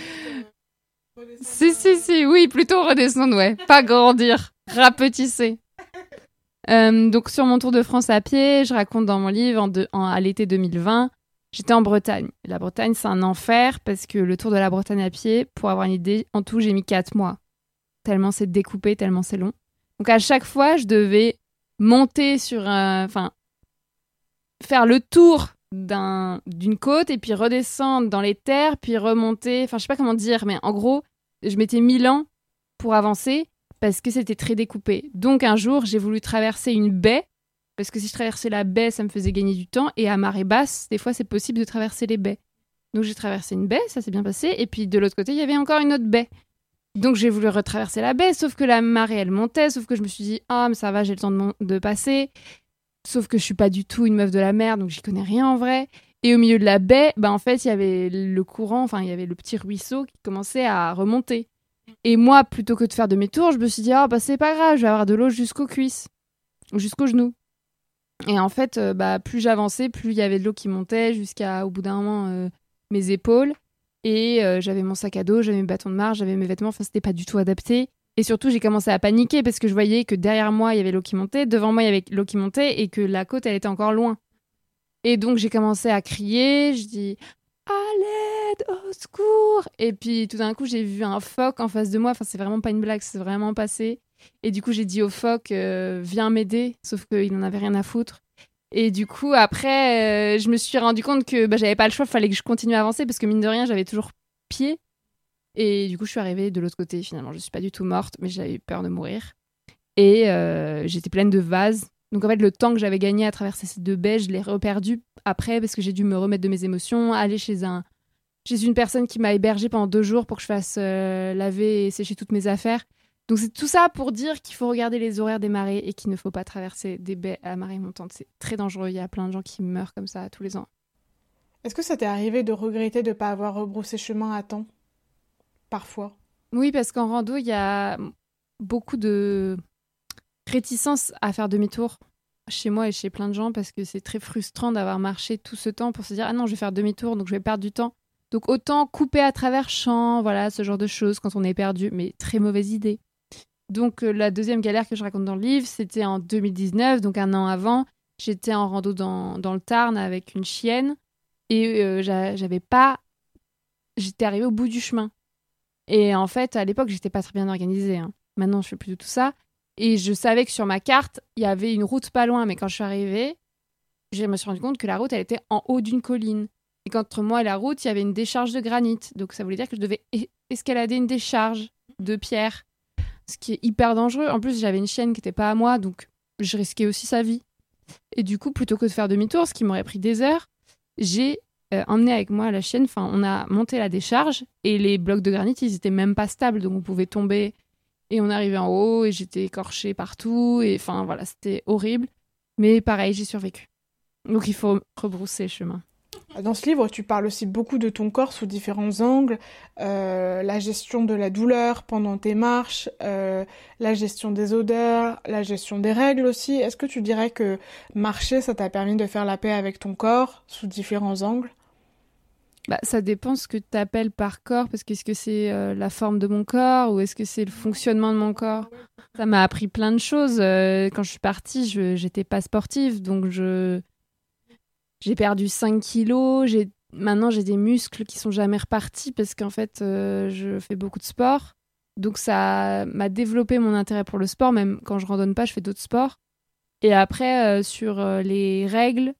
Si, si, si, oui, plutôt redescendre, ouais. Pas grandir, rapetisser. Euh, donc, sur mon tour de France à pied, je raconte dans mon livre, en de, en, à l'été deux mille vingt, j'étais en Bretagne. La Bretagne, c'est un enfer parce que le tour de la Bretagne à pied, pour avoir une idée, en tout, j'ai mis quatre mois. Tellement c'est découpé, tellement c'est long. Donc, à chaque fois, je devais monter sur un... Enfin, faire le tour d'un, d'une côte et puis redescendre dans les terres, puis remonter... Enfin, je sais pas comment dire, mais en gros, je mettais mille ans pour avancer parce que c'était très découpé. Donc, un jour, j'ai voulu traverser une baie parce que si je traversais la baie, ça me faisait gagner du temps. Et à marée basse, des fois, c'est possible de traverser les baies. Donc j'ai traversé une baie, ça s'est bien passé. Et puis de l'autre côté, il y avait encore une autre baie. Donc j'ai voulu retraverser la baie, sauf que la marée, elle montait. Sauf que je me suis dit, ah, mais ça va, j'ai le temps de, mon- de passer. Sauf que je suis pas du tout une meuf de la mer, donc j'y connais rien en vrai. Et au milieu de la baie, bah, en fait, il y avait le courant, enfin, il y avait le petit ruisseau qui commençait à remonter. Et moi, plutôt que de faire demi-tour, je me suis dit, ah, bah, c'est pas grave, je vais avoir de l'eau jusqu'aux cuisses, jusqu'aux genoux. Et en fait, euh, bah, plus j'avançais, plus il y avait de l'eau qui montait jusqu'à, au bout d'un moment, euh, mes épaules. Et euh, j'avais mon sac à dos, j'avais mes bâtons de marche, j'avais mes vêtements, enfin, c'était pas du tout adapté. Et surtout, j'ai commencé à paniquer parce que je voyais que derrière moi, il y avait l'eau qui montait, devant moi, il y avait l'eau qui montait et que la côte, elle était encore loin. Et donc, j'ai commencé à crier, je dis « À l'aide, au secours !» Et puis, tout d'un coup, j'ai vu un phoque en face de moi. Enfin, c'est vraiment pas une blague, c'est vraiment passé. Et du coup, j'ai dit au phoque euh, « Viens m'aider !» Sauf qu'il n'en avait rien à foutre. Et du coup, après, euh, je me suis rendu compte que bah, j'avais pas le choix, il fallait que je continue à avancer parce que mine de rien, j'avais toujours pied. Et du coup, je suis arrivée de l'autre côté, finalement. Je suis pas du tout morte, mais j'avais eu peur de mourir. Et euh, j'étais pleine de vases. Donc en fait, le temps que j'avais gagné à traverser ces deux baies, je l'ai reperdu après parce que j'ai dû me remettre de mes émotions, aller chez un chez une personne qui m'a hébergée pendant deux jours pour que je fasse euh, laver et sécher toutes mes affaires. Donc c'est tout ça pour dire qu'il faut regarder les horaires des marées et qu'il ne faut pas traverser des baies à marée montante. C'est très dangereux, il y a plein de gens qui meurent comme ça tous les ans. Est-ce que ça t'est arrivé de regretter de ne pas avoir rebroussé chemin à temps ? Parfois. Oui, parce qu'en rando, il y a beaucoup de réticence à faire demi-tour chez moi et chez plein de gens parce que c'est très frustrant d'avoir marché tout ce temps pour se dire « Ah non, je vais faire demi-tour, donc je vais perdre du temps. » Donc autant couper à travers champs, voilà, ce genre de choses quand on est perdu, mais très mauvaise idée. Donc euh, la deuxième galère que je raconte dans le livre, c'était en deux mille dix-neuf, donc un an avant. J'étais en rando dans, dans le Tarn avec une chienne et euh, j'a- j'avais pas... J'étais arrivée au bout du chemin. Et en fait, à l'époque, j'étais pas très bien organisée. Hein. Maintenant, je fais plus de tout ça. Et je savais que sur ma carte, il y avait une route pas loin. Mais quand je suis arrivée, je me suis rendu compte que la route, elle était en haut d'une colline. Et qu'entre moi et la route, il y avait une décharge de granit. Donc ça voulait dire que je devais es- escalader une décharge de pierre. Ce qui est hyper dangereux. En plus, j'avais une chienne qui n'était pas à moi. Donc je risquais aussi sa vie. Et du coup, plutôt que de faire demi-tour, ce qui m'aurait pris des heures, j'ai euh, emmené avec moi la chienne. Enfin, on a monté la décharge. Et les blocs de granit, ils étaient même pas stables. Donc on pouvait tomber... Et on arrivait en haut et j'étais écorchée partout. Et enfin, voilà, c'était horrible. Mais pareil, j'ai survécu. Donc il faut rebrousser le chemin. Dans ce livre, tu parles aussi beaucoup de ton corps sous différents angles. Euh, la gestion de la douleur pendant tes marches, euh, la gestion des odeurs, la gestion des règles aussi. Est-ce que tu dirais que marcher, ça t'a permis de faire la paix avec ton corps sous différents angles ? Bah, ça dépend ce que tu appelles par corps, parce que est-ce que c'est euh, la forme de mon corps ou est-ce que c'est le fonctionnement de mon corps ? Ça m'a appris plein de choses. Euh, quand je suis partie, je j'étais pas sportive, donc je j'ai perdu cinq kilos. J'ai... Maintenant, j'ai des muscles qui sont jamais repartis parce qu'en fait, euh, je fais beaucoup de sport. Donc ça m'a développé mon intérêt pour le sport, même quand je randonne pas, je fais d'autres sports. Et après, euh, sur euh, les règles,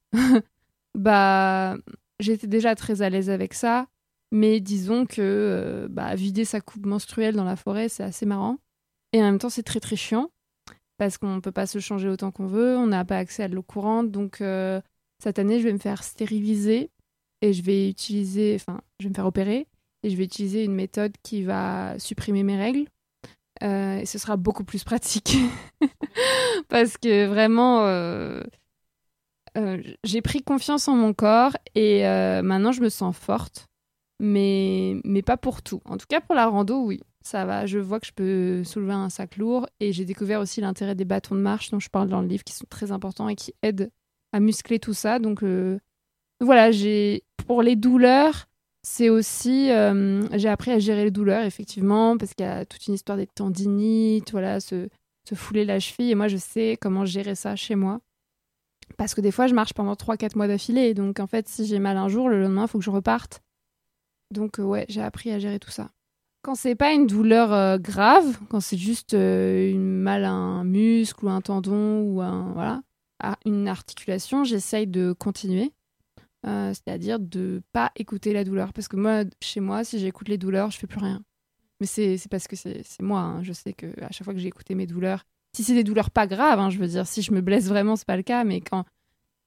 bah... J'étais déjà très à l'aise avec ça, mais disons que euh, bah, vider sa coupe menstruelle dans la forêt, c'est assez marrant. Et en même temps, c'est très très chiant, parce qu'on ne peut pas se changer autant qu'on veut, on n'a pas accès à de l'eau courante. Donc euh, cette année, je vais me faire stériliser et je vais utiliser, enfin, je vais me faire opérer et je vais utiliser une méthode qui va supprimer mes règles. Euh, et ce sera beaucoup plus pratique. Parce que vraiment... Euh, Euh, j'ai pris confiance en mon corps et euh, maintenant je me sens forte, mais, mais pas pour tout. En tout cas pour la rando, oui, ça va. Je vois que je peux soulever un sac lourd et j'ai découvert aussi l'intérêt des bâtons de marche dont je parle dans le livre, qui sont très importants et qui aident à muscler tout ça. Donc euh, voilà, j'ai... pour les douleurs, c'est aussi... Euh, j'ai appris à gérer les douleurs, effectivement, parce qu'il y a toute une histoire des tendinites, voilà, se, se fouler la cheville. Et moi, je sais comment gérer ça chez moi. Parce que des fois, je marche pendant trois quatre mois d'affilée. Donc, en fait, si j'ai mal un jour, le lendemain, il faut que je reparte. Donc, euh, ouais, j'ai appris à gérer tout ça. Quand c'est pas une douleur euh, grave, quand c'est juste euh, une mal à un muscle ou un tendon ou un, voilà, une articulation, j'essaye de continuer. Euh, c'est-à-dire de pas écouter la douleur. Parce que moi, chez moi, si j'écoute les douleurs, je fais plus rien. Mais c'est, c'est parce que c'est, c'est moi. Hein. Je sais qu'à chaque fois que j'ai écouté mes douleurs, si c'est des douleurs pas graves, hein, je veux dire, si je me blesse vraiment, c'est pas le cas, mais quand,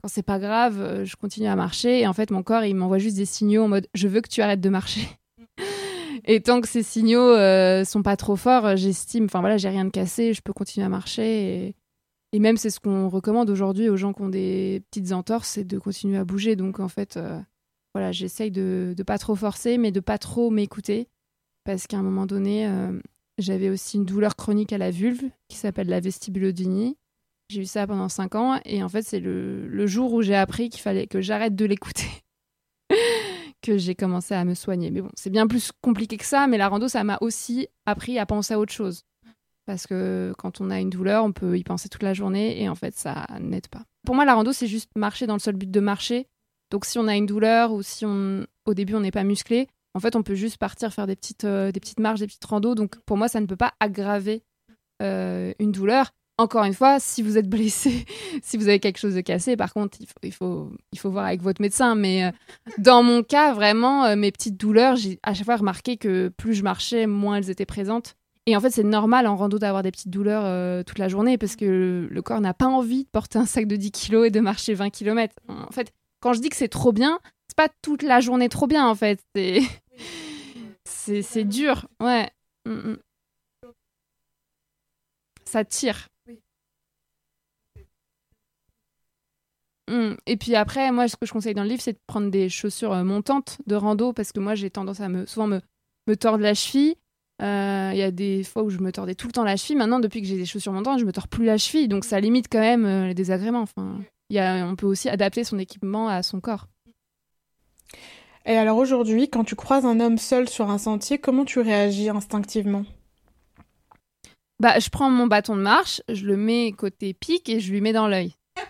quand c'est pas grave, je continue à marcher. Et en fait, mon corps, il m'envoie juste des signaux en mode « je veux que tu arrêtes de marcher ». Et tant que ces signaux euh, sont pas trop forts, j'estime, enfin voilà, j'ai rien de cassé, je peux continuer à marcher. Et, et même, c'est ce qu'on recommande aujourd'hui aux gens qui ont des petites entorses, c'est de continuer à bouger. Donc en fait, euh, voilà, j'essaye de ne pas trop forcer, mais de pas trop m'écouter. Parce qu'à un moment donné, euh, j'avais aussi une douleur chronique à la vulve qui s'appelle la vestibulodynie. J'ai eu ça pendant cinq ans et en fait, c'est le, le jour où j'ai appris qu'il fallait que j'arrête de l'écouter que j'ai commencé à me soigner. Mais bon, c'est bien plus compliqué que ça, mais la rando, ça m'a aussi appris à penser à autre chose. Parce que quand on a une douleur, on peut y penser toute la journée et en fait, ça n'aide pas. Pour moi, la rando, c'est juste marcher dans le seul but de marcher. Donc si on a une douleur ou si on, au début, on n'est pas musclé, en fait, on peut juste partir faire des petites, euh, des petites marches, des petites randos. Donc pour moi, ça ne peut pas aggraver euh, une douleur. Encore une fois, si vous êtes blessé, si vous avez quelque chose de cassé, par contre, il faut, il faut, il faut voir avec votre médecin. Mais euh, dans mon cas, vraiment, euh, mes petites douleurs, j'ai à chaque fois remarqué que plus je marchais, moins elles étaient présentes. Et en fait, c'est normal en rando d'avoir des petites douleurs euh, toute la journée parce que le, le corps n'a pas envie de porter un sac de dix kilos et de marcher vingt kilomètres. En fait, quand je dis que c'est trop bien, c'est pas toute la journée trop bien, en fait. C'est, c'est, c'est dur, ouais. Mm-mm. Ça tire. Mmh. Et puis après, moi, ce que je conseille dans le livre, c'est de prendre des chaussures euh, montantes de rando parce que moi, j'ai tendance à me, souvent me, me tordre la cheville. Il euh, y a des fois où je me tordais tout le temps la cheville. Maintenant, depuis que j'ai des chaussures montantes, je me tords plus la cheville. Donc, ça limite quand même euh, les désagréments. Enfin, y a, on peut aussi adapter son équipement à son corps. Et alors aujourd'hui, quand tu croises un homme seul sur un sentier, comment tu réagis instinctivement ? Bah, je prends mon bâton de marche, je le mets côté pique et je lui mets dans l'œil.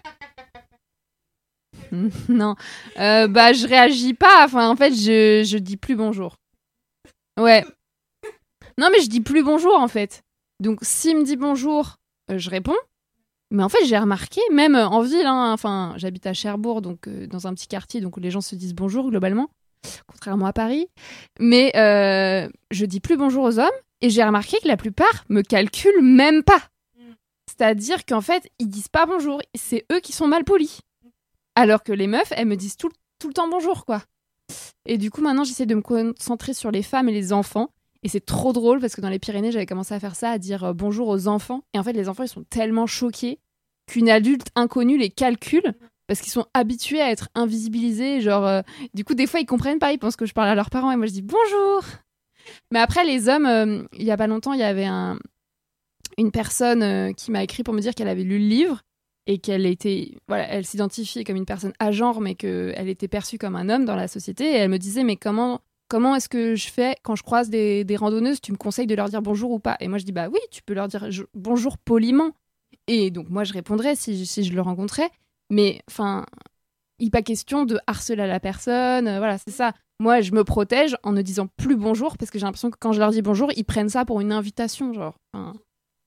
Non, euh, bah je réagis pas. Enfin, en fait, je je dis plus bonjour. Ouais. Non, mais je dis plus bonjour en fait. Donc, s'il me dit bonjour, euh, je réponds. Mais en fait, j'ai remarqué, même en ville, hein, enfin, j'habite à Cherbourg, donc euh, dans un petit quartier, donc où les gens se disent bonjour globalement, contrairement à Paris. Mais euh, je dis plus bonjour aux hommes et j'ai remarqué que la plupart me calculent même pas. C'est-à-dire qu'en fait, ils disent pas bonjour. C'est eux qui sont mal polis. Alors que les meufs, elles me disent tout, tout le temps bonjour, quoi. Et du coup, maintenant, j'essaie de me concentrer sur les femmes et les enfants. Et c'est trop drôle parce que dans les Pyrénées, j'avais commencé à faire ça, à dire bonjour aux enfants. Et en fait, les enfants, ils sont tellement choqués qu'une adulte inconnue les calcule parce qu'ils sont habitués à être invisibilisés. Genre, euh... du coup, des fois, ils comprennent pas, ils pensent que je parle à leurs parents et moi, je dis bonjour. Mais après, les hommes, euh, il y a pas longtemps, il y avait un... une personne euh, qui m'a écrit pour me dire qu'elle avait lu le livre et qu'elle était, voilà, elle s'identifiait comme une personne à genre, mais qu'elle était perçue comme un homme dans la société. Et elle me disait, mais comment, comment est-ce que je fais quand je croise des, des randonneuses ? Tu me conseilles de leur dire bonjour ou pas ? Et moi, je dis, bah oui, tu peux leur dire je, bonjour poliment. Et donc, moi, je répondrais si, si je le rencontrais. Mais, enfin, il n'est pas question de harceler la personne. Euh, voilà, c'est ça. Moi, je me protège en ne disant plus bonjour, parce que j'ai l'impression que quand je leur dis bonjour, ils prennent ça pour une invitation, genre. Enfin...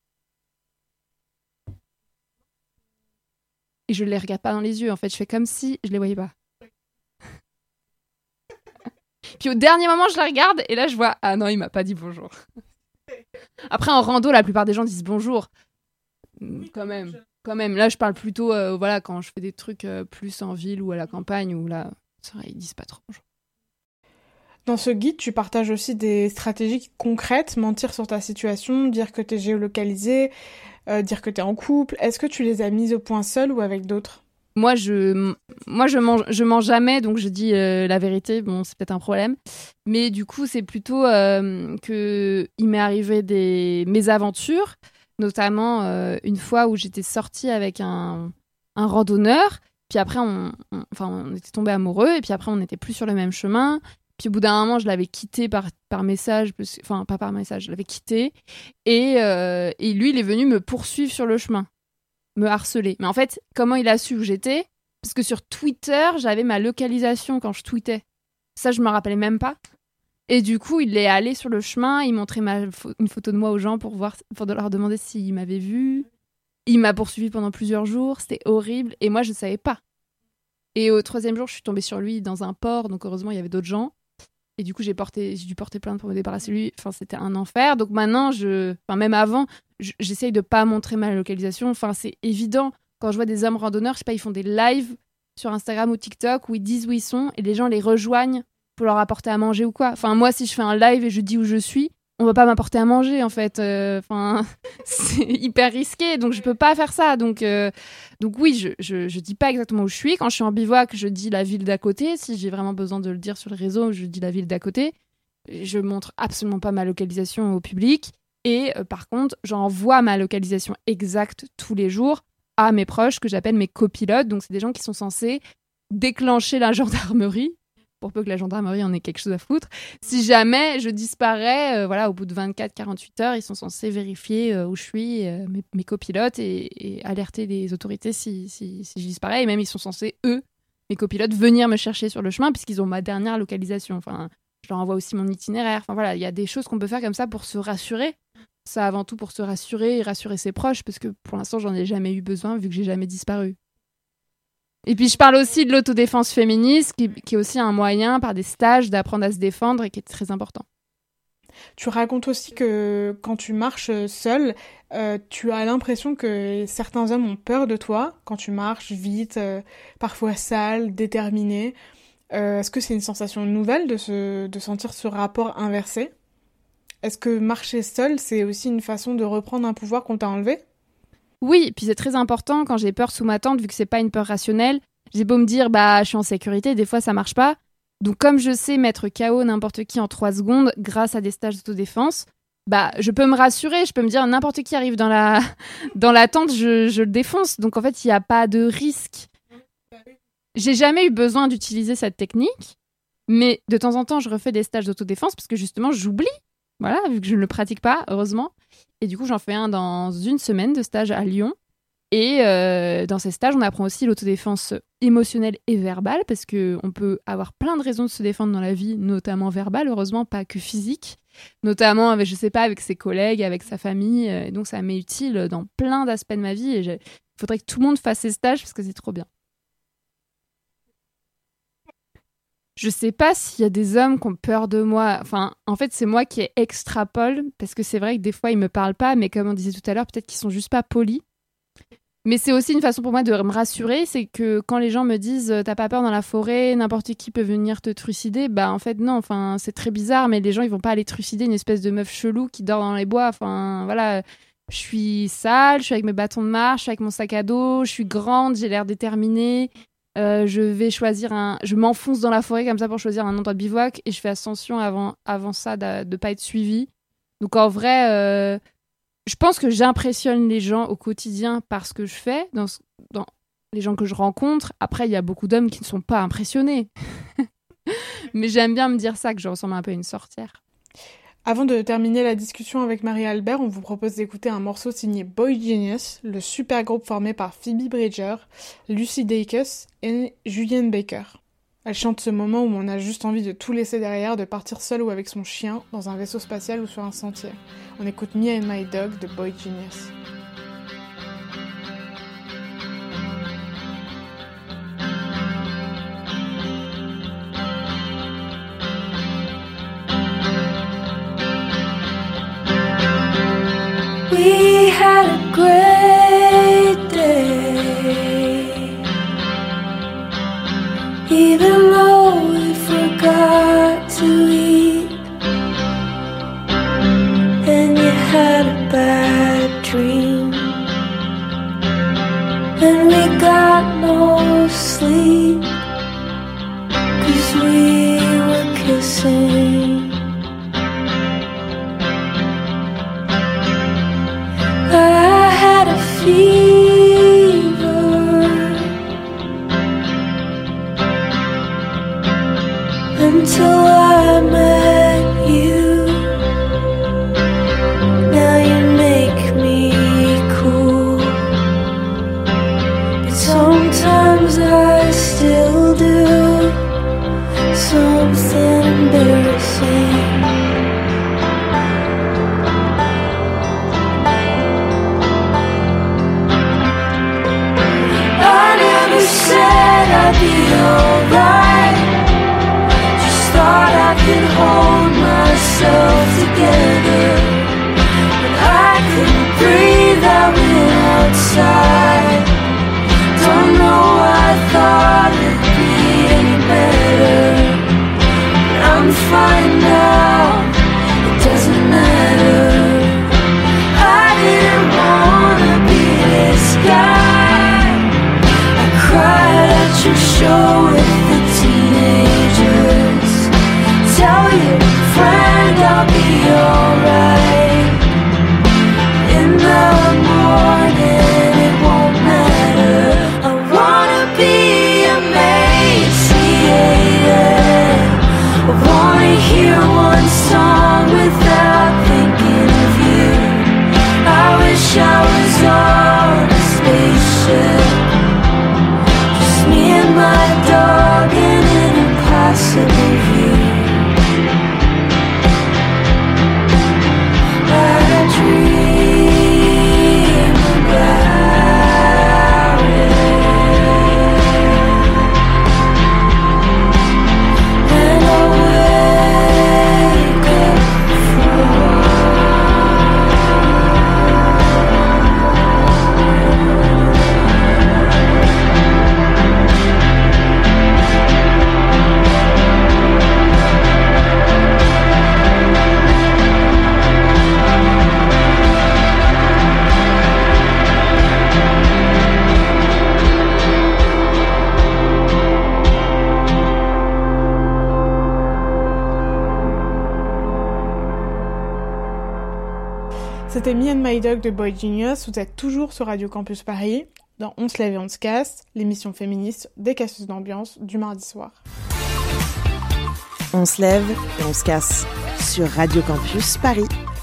Et je ne les regarde pas dans les yeux, en fait. Je fais comme si je les voyais pas. Puis au dernier moment, je la regarde et là, je vois... Ah non, il m'a pas dit bonjour. Après, en rando, la plupart des gens disent bonjour. Quand même. Quand même. Là, je parle plutôt... Euh, voilà, quand je fais des trucs euh, plus en ville ou à la campagne, où là, c'est vrai, ils disent pas trop bonjour. Dans ce guide, tu partages aussi des stratégies concrètes, mentir sur ta situation, dire que t'es géolocalisé, euh, dire que t'es en couple. Est-ce que tu les as mises au point seul ou avec d'autres ? Moi, je, moi je, mens, je mens jamais, donc je dis euh, la vérité. Bon, c'est peut-être un problème. Mais du coup, c'est plutôt euh, qu'il m'est arrivé des mésaventures, notamment euh, une fois où j'étais sortie avec un, un randonneur. Puis après, on, on, enfin, on était tombés amoureux, et puis après, on n'était plus sur le même chemin. Puis au bout d'un moment, je l'avais quitté par, par message, enfin pas par message, je l'avais quitté. Et, euh, et lui, il est venu me poursuivre sur le chemin, me harceler. Mais en fait, comment il a su où j'étais ? Parce que sur Twitter, j'avais ma localisation quand je tweetais. Ça, je me rappelais même pas. Et du coup, il est allé sur le chemin, il montrait ma, une photo de moi aux gens pour, voir, pour leur demander s'ils m'avaient vu. Il m'a poursuivi pendant plusieurs jours, c'était horrible. Et moi, je ne savais pas. Et au troisième jour, je suis tombée sur lui dans un port, donc heureusement, il y avait d'autres gens. Et du coup, j'ai, porté, j'ai dû porter plainte pour me débarrasser de lui. Enfin, c'était un enfer. Donc maintenant, je, enfin, même avant, je, j'essaye de pas montrer ma localisation. Enfin, c'est évident. Quand je vois des hommes randonneurs, je sais pas, ils font des lives sur Instagram ou TikTok où ils disent où ils sont et les gens les rejoignent pour leur apporter à manger ou quoi. Enfin, moi, si je fais un live et je dis où je suis, on va pas m'apporter à manger, en fait. Enfin, euh, c'est hyper risqué, donc je peux pas faire ça. Donc, euh, donc oui, je, je, je dis pas exactement où je suis. Quand je suis en bivouac, je dis la ville d'à côté. Si j'ai vraiment besoin de le dire sur le réseau, je dis la ville d'à côté. Je montre absolument pas ma localisation au public. Et euh, par contre, j'envoie ma localisation exacte tous les jours à mes proches, que j'appelle mes copilotes. Donc, c'est des gens qui sont censés déclencher la gendarmerie, pour peu que la gendarmerie en ait quelque chose à foutre. Si jamais je disparais, euh, voilà, au bout de vingt-quatre à quarante-huit heures, ils sont censés vérifier euh, où je suis, euh, mes, mes copilotes, et, et alerter les autorités si, si, si je disparais. Et même, ils sont censés, eux, mes copilotes, venir me chercher sur le chemin, puisqu'ils ont ma dernière localisation. Enfin, je leur envoie aussi mon itinéraire. Enfin, voilà, il y a des choses qu'on peut faire comme ça pour se rassurer. Ça, avant tout, pour se rassurer et rassurer ses proches, parce que pour l'instant, j'en ai jamais eu besoin, vu que j'ai jamais disparu. Et puis, je parle aussi de l'autodéfense féministe, qui, qui est aussi un moyen, par des stages, d'apprendre à se défendre et qui est très important. Tu racontes aussi que quand tu marches seule, euh, tu as l'impression que certains hommes ont peur de toi quand tu marches vite, euh, parfois sale, déterminée. Euh, est-ce que c'est une sensation nouvelle de, se, de sentir ce rapport inversé ? Est-ce que marcher seule, c'est aussi une façon de reprendre un pouvoir qu'on t'a enlevé ? Oui, et puis c'est très important quand j'ai peur sous ma tente, vu que c'est pas une peur rationnelle. J'ai beau me dire, bah, je suis en sécurité, des fois ça marche pas. Donc comme je sais mettre K O n'importe qui en trois secondes grâce à des stages d'autodéfense, bah, je peux me rassurer, je peux me dire, n'importe qui arrive dans la, dans la tente, je, je le défonce. Donc en fait, il n'y a pas de risque. J'ai jamais eu besoin d'utiliser cette technique, mais de temps en temps, je refais des stages d'autodéfense parce que justement, j'oublie. Voilà, vu que je ne le pratique pas, heureusement. Et du coup, j'en fais un dans une semaine de stage à Lyon. Et euh, dans ces stages, on apprend aussi l'autodéfense émotionnelle et verbale, parce qu'on peut avoir plein de raisons de se défendre dans la vie, notamment verbale, heureusement, pas que physique. Notamment, avec, je sais pas, avec ses collègues, avec sa famille. Et donc, ça m'est utile dans plein d'aspects de ma vie. Et il faudrait que tout le monde fasse ces stages, parce que c'est trop bien. Je sais pas s'il y a des hommes qui ont peur de moi. Enfin, en fait, c'est moi qui extrapole, parce que c'est vrai que des fois, ils me parlent pas, mais comme on disait tout à l'heure, peut-être qu'ils sont juste pas polis. Mais c'est aussi une façon pour moi de me rassurer, c'est que quand les gens me disent « t'as pas peur dans la forêt, n'importe qui peut venir te trucider », bah en fait non, enfin, c'est très bizarre, mais les gens, ils vont pas aller trucider une espèce de meuf chelou qui dort dans les bois. Enfin, voilà, je suis sale, je suis avec mes bâtons de marche, je suis avec mon sac à dos, je suis grande, j'ai l'air déterminée. Euh, je vais choisir un... Je m'enfonce dans la forêt comme ça pour choisir un endroit de bivouac et je fais attention avant, avant ça de ne pas être suivie. Donc en vrai, euh, je pense que j'impressionne les gens au quotidien par ce que je fais, dans, ce... dans les gens que je rencontre. Après, il y a beaucoup d'hommes qui ne sont pas impressionnés. Mais j'aime bien me dire ça, que je ressemble un peu à une sorcière. Avant de terminer la discussion avec Marie-Albert, on vous propose d'écouter un morceau signé Boy Genius, le super groupe formé par Phoebe Bridger, Lucy Dacus et Julian Baker. Elle chante ce moment où on a juste envie de tout laisser derrière, de partir seul ou avec son chien, dans un vaisseau spatial ou sur un sentier. On écoute Me and My Dog de Boy Genius. We had a great day, even though we forgot to eat, and you had a bad dream, and we got no sleep, 'cause we were kissing. I had a fever, until I met you. Now you make me cool, but sometimes I still do something embarrassing. Said I'd be alright, just thought I could hold myself together, but I couldn't breathe, I went outside. Don't know why I thought I'm fine now. It doesn't matter. I didn't wanna be this guy. I cried at your show with the teenagers. Tell your friend I'll be alright. In the morning it won't matter. I wanna be emaciated. I wanna hear one song without thinking of you. I wish I was on a spaceship, just me and my dog in an impossible view. I dream about it, and I wake up C'était Me and My Dog de Boy Genius. Vous êtes toujours sur Radio Campus Paris, dans On se lève et on se casse, l'émission féministe des casseuses d'ambiance du mardi soir. On se lève et on se casse sur Radio Campus Paris.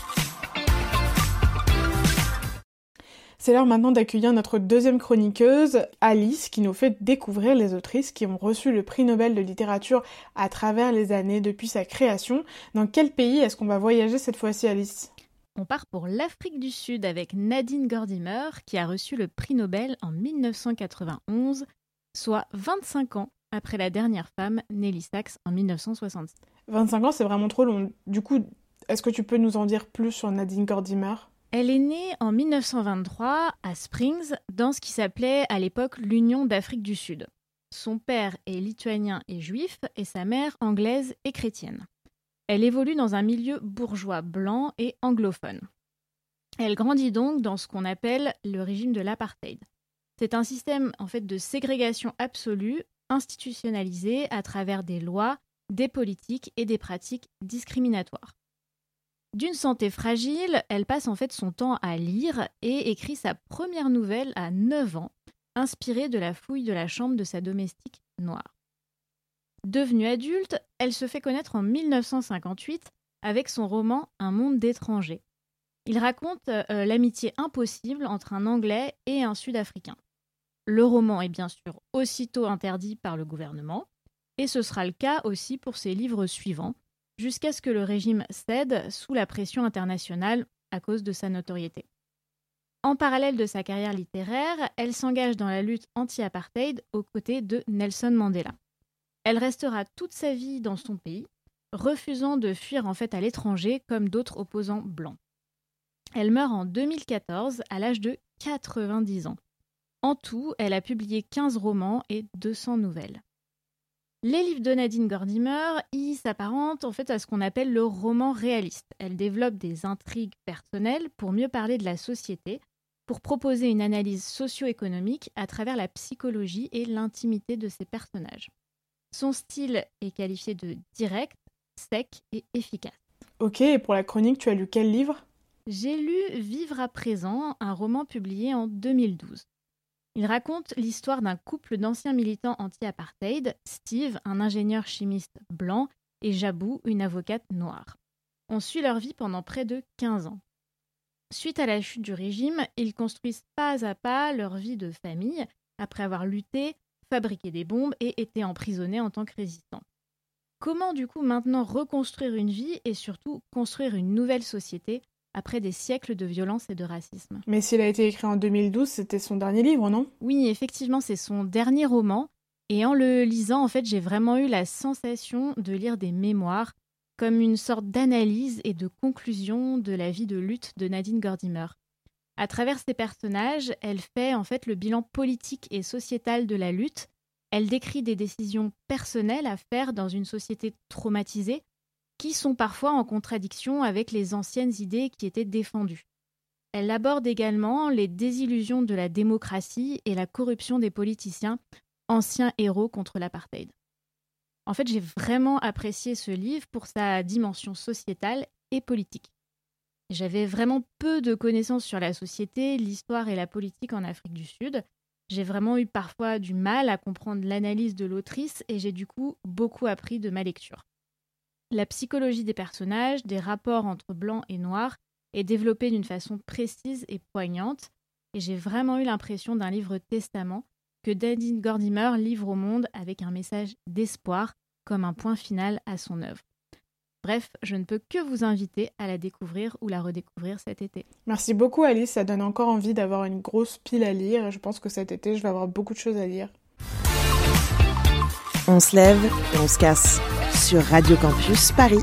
C'est l'heure maintenant d'accueillir notre deuxième chroniqueuse, Alice, qui nous fait découvrir les autrices qui ont reçu le prix Nobel de littérature à travers les années depuis sa création. Dans quel pays est-ce qu'on va voyager cette fois-ci, Alice ? On part pour l'Afrique du Sud avec Nadine Gordimer, qui a reçu le prix Nobel en dix-neuf cent quatre-vingt-onze, soit vingt-cinq ans après la dernière femme, Nelly Sachs, en dix-neuf cent soixante-six. vingt-cinq ans, c'est vraiment trop long. Du coup, est-ce que tu peux nous en dire plus sur Nadine Gordimer ? Elle est née en dix-neuf cent vingt-trois à Springs, dans ce qui s'appelait à l'époque l'Union d'Afrique du Sud. Son père est lituanien et juif, et sa mère anglaise et chrétienne. Elle évolue dans un milieu bourgeois blanc et anglophone. Elle grandit donc dans ce qu'on appelle le régime de l'apartheid. C'est un système en fait de ségrégation absolue, institutionnalisé à travers des lois, des politiques et des pratiques discriminatoires. D'une santé fragile, elle passe en fait son temps à lire et écrit sa première nouvelle à neuf ans, inspirée de la fouille de la chambre de sa domestique noire. Devenue adulte, elle se fait connaître en dix-neuf cent cinquante-huit avec son roman Un monde d'étrangers. Il raconte euh, l'amitié impossible entre un Anglais et un Sud-Africain. Le roman est bien sûr aussitôt interdit par le gouvernement, et ce sera le cas aussi pour ses livres suivants, jusqu'à ce que le régime cède sous la pression internationale à cause de sa notoriété. En parallèle de sa carrière littéraire, elle s'engage dans la lutte anti-apartheid aux côtés de Nelson Mandela. Elle restera toute sa vie dans son pays, refusant de fuir en fait à l'étranger comme d'autres opposants blancs. Elle meurt en deux mille quatorze à l'âge de quatre-vingt-dix ans. En tout, elle a publié quinze romans et deux cents nouvelles. Les livres de Nadine Gordimer y s'apparentent en fait à ce qu'on appelle le roman réaliste. Elle développe des intrigues personnelles pour mieux parler de la société, pour proposer une analyse socio-économique à travers la psychologie et l'intimité de ses personnages. Son style est qualifié de direct, sec et efficace. Ok, et pour la chronique, tu as lu quel livre ? J'ai lu Vivre à présent, un roman publié en deux mille douze. Il raconte l'histoire d'un couple d'anciens militants anti-apartheid, Steve, un ingénieur chimiste blanc, et Jabou, une avocate noire. On suit leur vie pendant près de quinze ans. Suite à la chute du régime, ils construisent pas à pas leur vie de famille, après avoir lutté, fabriqué des bombes et été emprisonnés en tant que résistants. Comment du coup maintenant reconstruire une vie et surtout construire une nouvelle société après des siècles de violence et de racisme ? Mais s'il a été écrit en deux mille douze, c'était son dernier livre, non ? Oui, effectivement, c'est son dernier roman. Et en le lisant, en fait, j'ai vraiment eu la sensation de lire des mémoires, comme une sorte d'analyse et de conclusion de la vie de lutte de Nadine Gordimer. À travers ses personnages, elle fait en fait le bilan politique et sociétal de la lutte. Elle décrit des décisions personnelles à faire dans une société traumatisée, qui sont parfois en contradiction avec les anciennes idées qui étaient défendues. Elle aborde également les désillusions de la démocratie et la corruption des politiciens, anciens héros contre l'apartheid. En fait, j'ai vraiment apprécié ce livre pour sa dimension sociétale et politique. J'avais vraiment peu de connaissances sur la société, l'histoire et la politique en Afrique du Sud. J'ai vraiment eu parfois du mal à comprendre l'analyse de l'autrice et j'ai du coup beaucoup appris de ma lecture. La psychologie des personnages, des rapports entre blancs et noirs est développée d'une façon précise et poignante et j'ai vraiment eu l'impression d'un livre testament que Nadine Gordimer livre au monde avec un message d'espoir comme un point final à son œuvre. Bref, je ne peux que vous inviter à la découvrir ou la redécouvrir cet été. Merci beaucoup Alice, ça donne encore envie d'avoir une grosse pile à lire. Je pense que cet été, je vais avoir beaucoup de choses à lire. On se lève et on se casse sur Radio Campus Paris.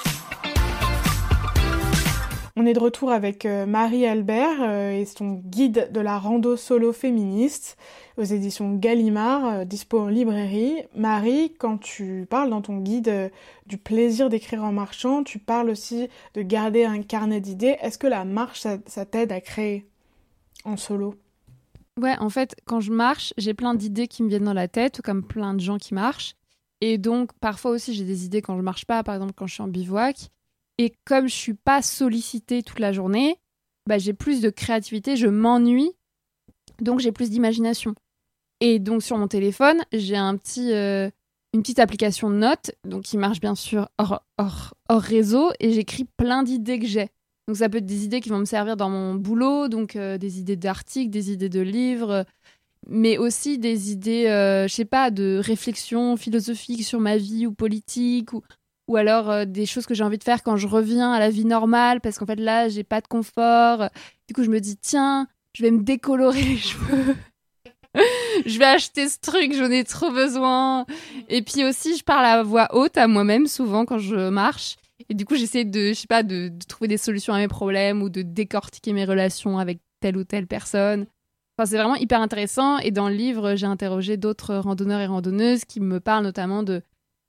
On est de retour avec Marie Albert euh, et son guide de la rando solo féministe aux éditions Gallimard, euh, dispo en librairie. Marie, quand tu parles dans ton guide euh, du plaisir d'écrire en marchant, tu parles aussi de garder un carnet d'idées. Est-ce que la marche, ça, ça t'aide à créer en solo ? Ouais, en fait, quand je marche, j'ai plein d'idées qui me viennent dans la tête, comme plein de gens qui marchent. Et donc, parfois aussi, j'ai des idées quand je marche pas, par exemple quand je suis en bivouac. Et comme je suis pas sollicitée toute la journée, bah, j'ai plus de créativité, je m'ennuie, donc j'ai plus d'imagination. Et donc sur mon téléphone, j'ai un petit, euh, une petite application de notes, donc qui marche bien sûr hors, hors, hors réseau, et j'écris plein d'idées que j'ai. Donc ça peut être des idées qui vont me servir dans mon boulot, donc euh, des idées d'articles, des idées de livres, mais aussi des idées, euh, je sais pas, de réflexion philosophique sur ma vie ou politique, ou... Ou alors euh, des choses que j'ai envie de faire quand je reviens à la vie normale, parce qu'en fait là, j'ai pas de confort. Du coup, je me dis, tiens, je vais me décolorer les cheveux. Je vais acheter ce truc, j'en ai trop besoin. Et puis aussi, je parle à voix haute à moi-même souvent quand je marche. Et du coup, j'essaie de, je sais pas, de, de trouver des solutions à mes problèmes ou de décortiquer mes relations avec telle ou telle personne. Enfin, c'est vraiment hyper intéressant. Et dans le livre, j'ai interrogé d'autres randonneurs et randonneuses qui me parlent notamment de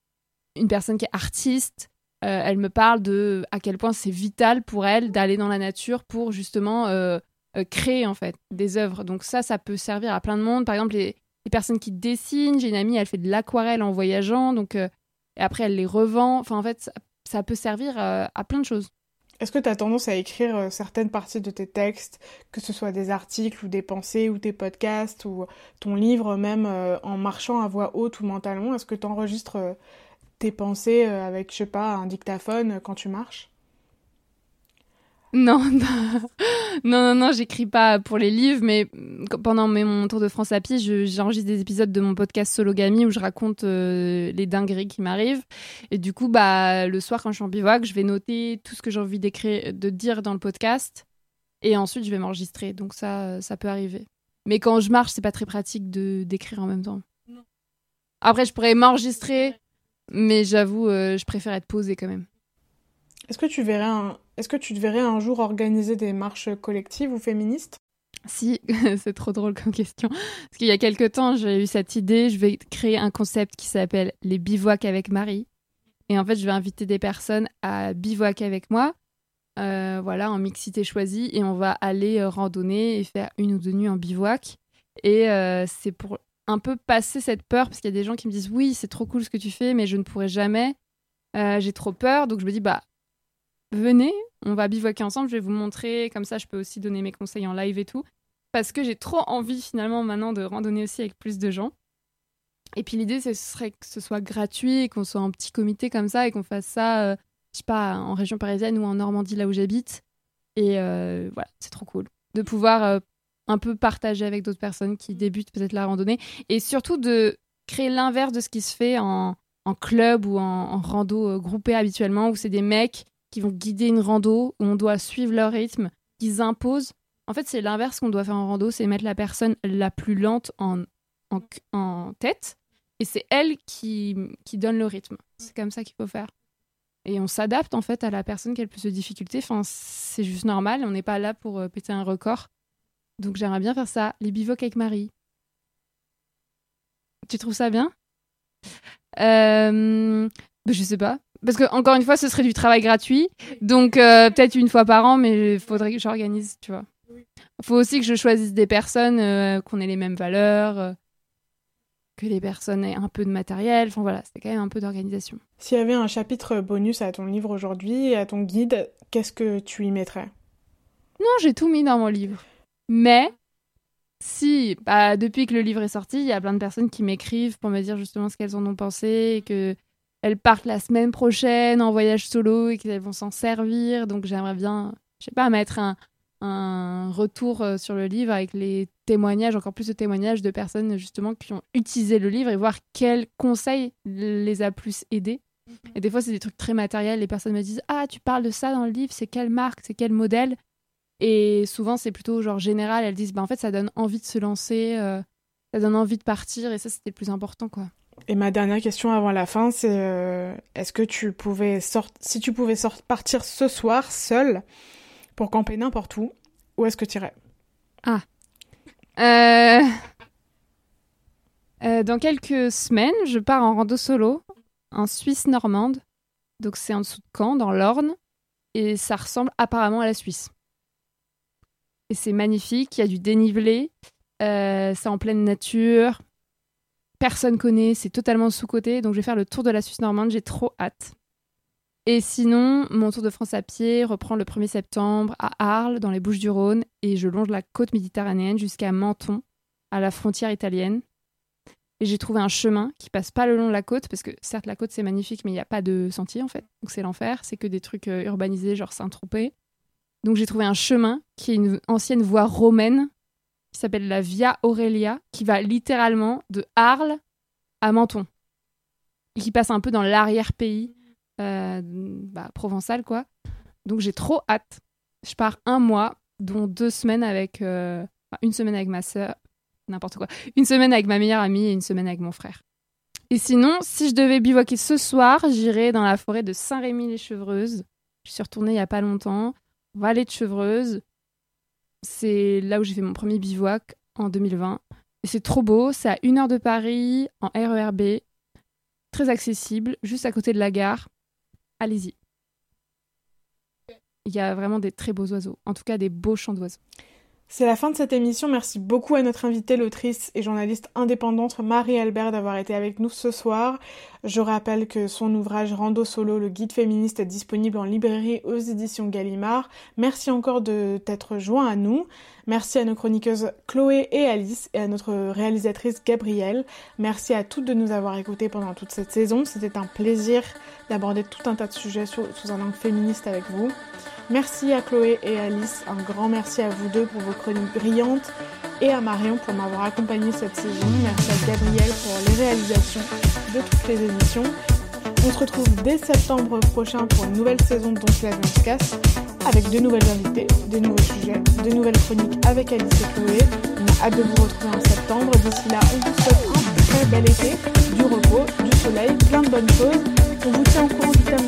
une personne qui est artiste, euh, elle me parle de à quel point c'est vital pour elle d'aller dans la nature pour justement euh, euh, créer en fait des œuvres. Donc ça, ça peut servir à plein de monde. Par exemple, les, les personnes qui dessinent, j'ai une amie, elle fait de l'aquarelle en voyageant, donc euh, et après elle les revend. Enfin en fait, ça, ça peut servir euh, à plein de choses. Est-ce que tu as tendance à écrire euh, certaines parties de tes textes, que ce soit des articles ou des pensées ou tes podcasts ou ton livre même euh, en marchant à voix haute ou mentalement? Est-ce que tu enregistres euh, tes pensées avec, je sais pas, un dictaphone quand tu marches? Non, non, non, non, non, j'écris pas pour les livres, mais pendant mes, mon tour de France à pied, je, j'enregistre des épisodes de mon podcast Sologamy où je raconte euh, les dingueries qui m'arrivent. Et du coup, bah, le soir, quand je suis en bivouac, je vais noter tout ce que j'ai envie d'écrire, de dire dans le podcast. Et ensuite, je vais m'enregistrer. Donc ça, ça peut arriver. Mais quand je marche, c'est pas très pratique de, d'écrire en même temps. Non. Après, je pourrais m'enregistrer... Mais j'avoue, euh, je préfère être posée quand même. Est-ce que tu verrais un... Est-ce que tu te verrais un jour organiser des marches collectives ou féministes ? Si, c'est trop drôle comme question. Parce qu'il y a quelques temps, j'ai eu cette idée, je vais créer un concept qui s'appelle les bivouacs avec Marie. Et en fait, je vais inviter des personnes à bivouaquer avec moi, euh, voilà, en mixité choisie, et on va aller euh, randonner et faire une ou deux nuits en bivouac. Et euh, c'est pour un peu passer cette peur, parce qu'il y a des gens qui me disent oui, c'est trop cool ce que tu fais, mais je ne pourrai jamais, euh, j'ai trop peur. Donc je me dis bah venez, on va bivouaquer ensemble, je vais vous montrer, comme ça je peux aussi donner mes conseils en live et tout, parce que j'ai trop envie finalement maintenant de randonner aussi avec plus de gens. Et puis l'idée ce serait que ce soit gratuit et qu'on soit en petit comité comme ça et qu'on fasse ça euh, je sais pas, en région parisienne ou en Normandie là où j'habite. Et euh, voilà, c'est trop cool de pouvoir euh, un peu partager avec d'autres personnes qui débutent peut-être la randonnée, et surtout de créer l'inverse de ce qui se fait en, en club ou en, en rando euh, groupé habituellement, où c'est des mecs qui vont guider une rando, où on doit suivre leur rythme, qu'ils imposent. En fait, c'est l'inverse qu'on doit faire en rando, c'est mettre la personne la plus lente en, en, en tête, et c'est elle qui, qui donne le rythme. C'est comme ça qu'il faut faire. Et on s'adapte en fait à la personne qui a le plus de difficultés. Enfin, c'est juste normal, on n'est pas là pour euh, péter un record. Donc j'aimerais bien faire ça, les bivouacs avec Marie. Tu trouves ça bien ? euh, bah, Je sais pas. Parce que, encore une fois, ce serait du travail gratuit. Donc, euh, peut-être une fois par an, mais il faudrait que j'organise, tu vois. Il faut aussi que je choisisse des personnes, euh, qu'on ait les mêmes valeurs, euh, que les personnes aient un peu de matériel. Enfin, voilà, c'est quand même un peu d'organisation. S'il y avait un chapitre bonus à ton livre aujourd'hui et à ton guide, qu'est-ce que tu y mettrais ? Non, j'ai tout mis dans mon livre. Mais, si, bah, depuis que le livre est sorti, il y a plein de personnes qui m'écrivent pour me dire justement ce qu'elles en ont pensé et que elles partent la semaine prochaine en voyage solo et qu'elles vont s'en servir. Donc j'aimerais bien, je sais pas, mettre un, un retour sur le livre avec les témoignages, encore plus de témoignages de personnes justement qui ont utilisé le livre et voir quels conseils les a plus aidés. Et des fois, c'est des trucs très matériels. Les personnes me disent « Ah, tu parles de ça dans le livre, c'est quelle marque, c'est quel modèle ?» Et souvent, c'est plutôt genre général. Elles disent bah, « En fait, ça donne envie de se lancer, euh, ça donne envie de partir. » Et ça, c'était le plus important, quoi. Et ma dernière question avant la fin, c'est euh, est-ce que tu pouvais sortir, si tu pouvais sort- partir ce soir seule pour camper n'importe où, où est-ce que tu irais ? Ah. Euh... Euh, dans quelques semaines, je pars en rando solo en Suisse normande. Donc c'est en dessous de Caen, dans l'Orne, et ça ressemble apparemment à la Suisse. Et c'est magnifique, il y a du dénivelé, euh, c'est en pleine nature. Personne connaît, c'est totalement sous-coté, donc je vais faire le tour de la Suisse normande, j'ai trop hâte. Et sinon, mon tour de France à pied reprend le premier septembre à Arles, dans les Bouches-du-Rhône, et je longe la côte méditerranéenne jusqu'à Menton, à la frontière italienne. Et j'ai trouvé un chemin qui passe pas le long de la côte, parce que certes la côte c'est magnifique, mais il n'y a pas de sentier en fait, donc c'est l'enfer, c'est que des trucs euh, urbanisés, genre Saint-Tropez. Donc j'ai trouvé un chemin qui est une ancienne voie romaine, qui s'appelle la Via Aurelia, qui va littéralement de Arles à Menton. Et qui passe un peu dans l'arrière-pays euh, bah, provençal, quoi. Donc j'ai trop hâte. Je pars un mois, dont deux semaines avec... Euh, enfin, une semaine avec ma sœur, n'importe quoi. Une semaine avec ma meilleure amie et une semaine avec mon frère. Et sinon, si je devais bivouaquer ce soir, j'irais dans la forêt de Saint-Rémy-les-Chevreuses. Je suis retournée il n'y a pas longtemps. Vallée de Chevreuse. C'est là où j'ai fait mon premier bivouac en deux mille vingt. Et c'est trop beau, c'est à une heure de Paris, en R E R B. Très accessible, juste à côté de la gare. Allez-y. Il y a vraiment des très beaux oiseaux. En tout cas, des beaux chants d'oiseaux. C'est la fin de cette émission. Merci beaucoup à notre invitée, l'autrice et journaliste indépendante Marie-Albert d'avoir été avec nous ce soir. Je rappelle que son ouvrage Rando Solo, le guide féministe, est disponible en librairie aux éditions Gallimard. Merci encore de t'être joint à nous. Merci à nos chroniqueuses Chloé et Alice et à notre réalisatrice Gabrielle. Merci à toutes de nous avoir écoutés pendant toute cette saison. C'était un plaisir d'aborder tout un tas de sujets sous, sous un angle féministe avec vous. Merci à Chloé et Alice, un grand merci à vous deux pour vos chroniques brillantes et à Marion pour m'avoir accompagnée cette saison. Merci à Gabrielle pour les réalisations de toutes les émissions. On se retrouve dès septembre prochain pour une nouvelle saison de Don se lève et on se casse avec de nouvelles invités, de nouveaux sujets, de nouvelles chroniques avec Alice et Chloé. On a hâte de vous retrouver en septembre. D'ici là, on vous souhaite un très bel été, du repos, du soleil, plein de bonnes choses. On vous tient au courant du thème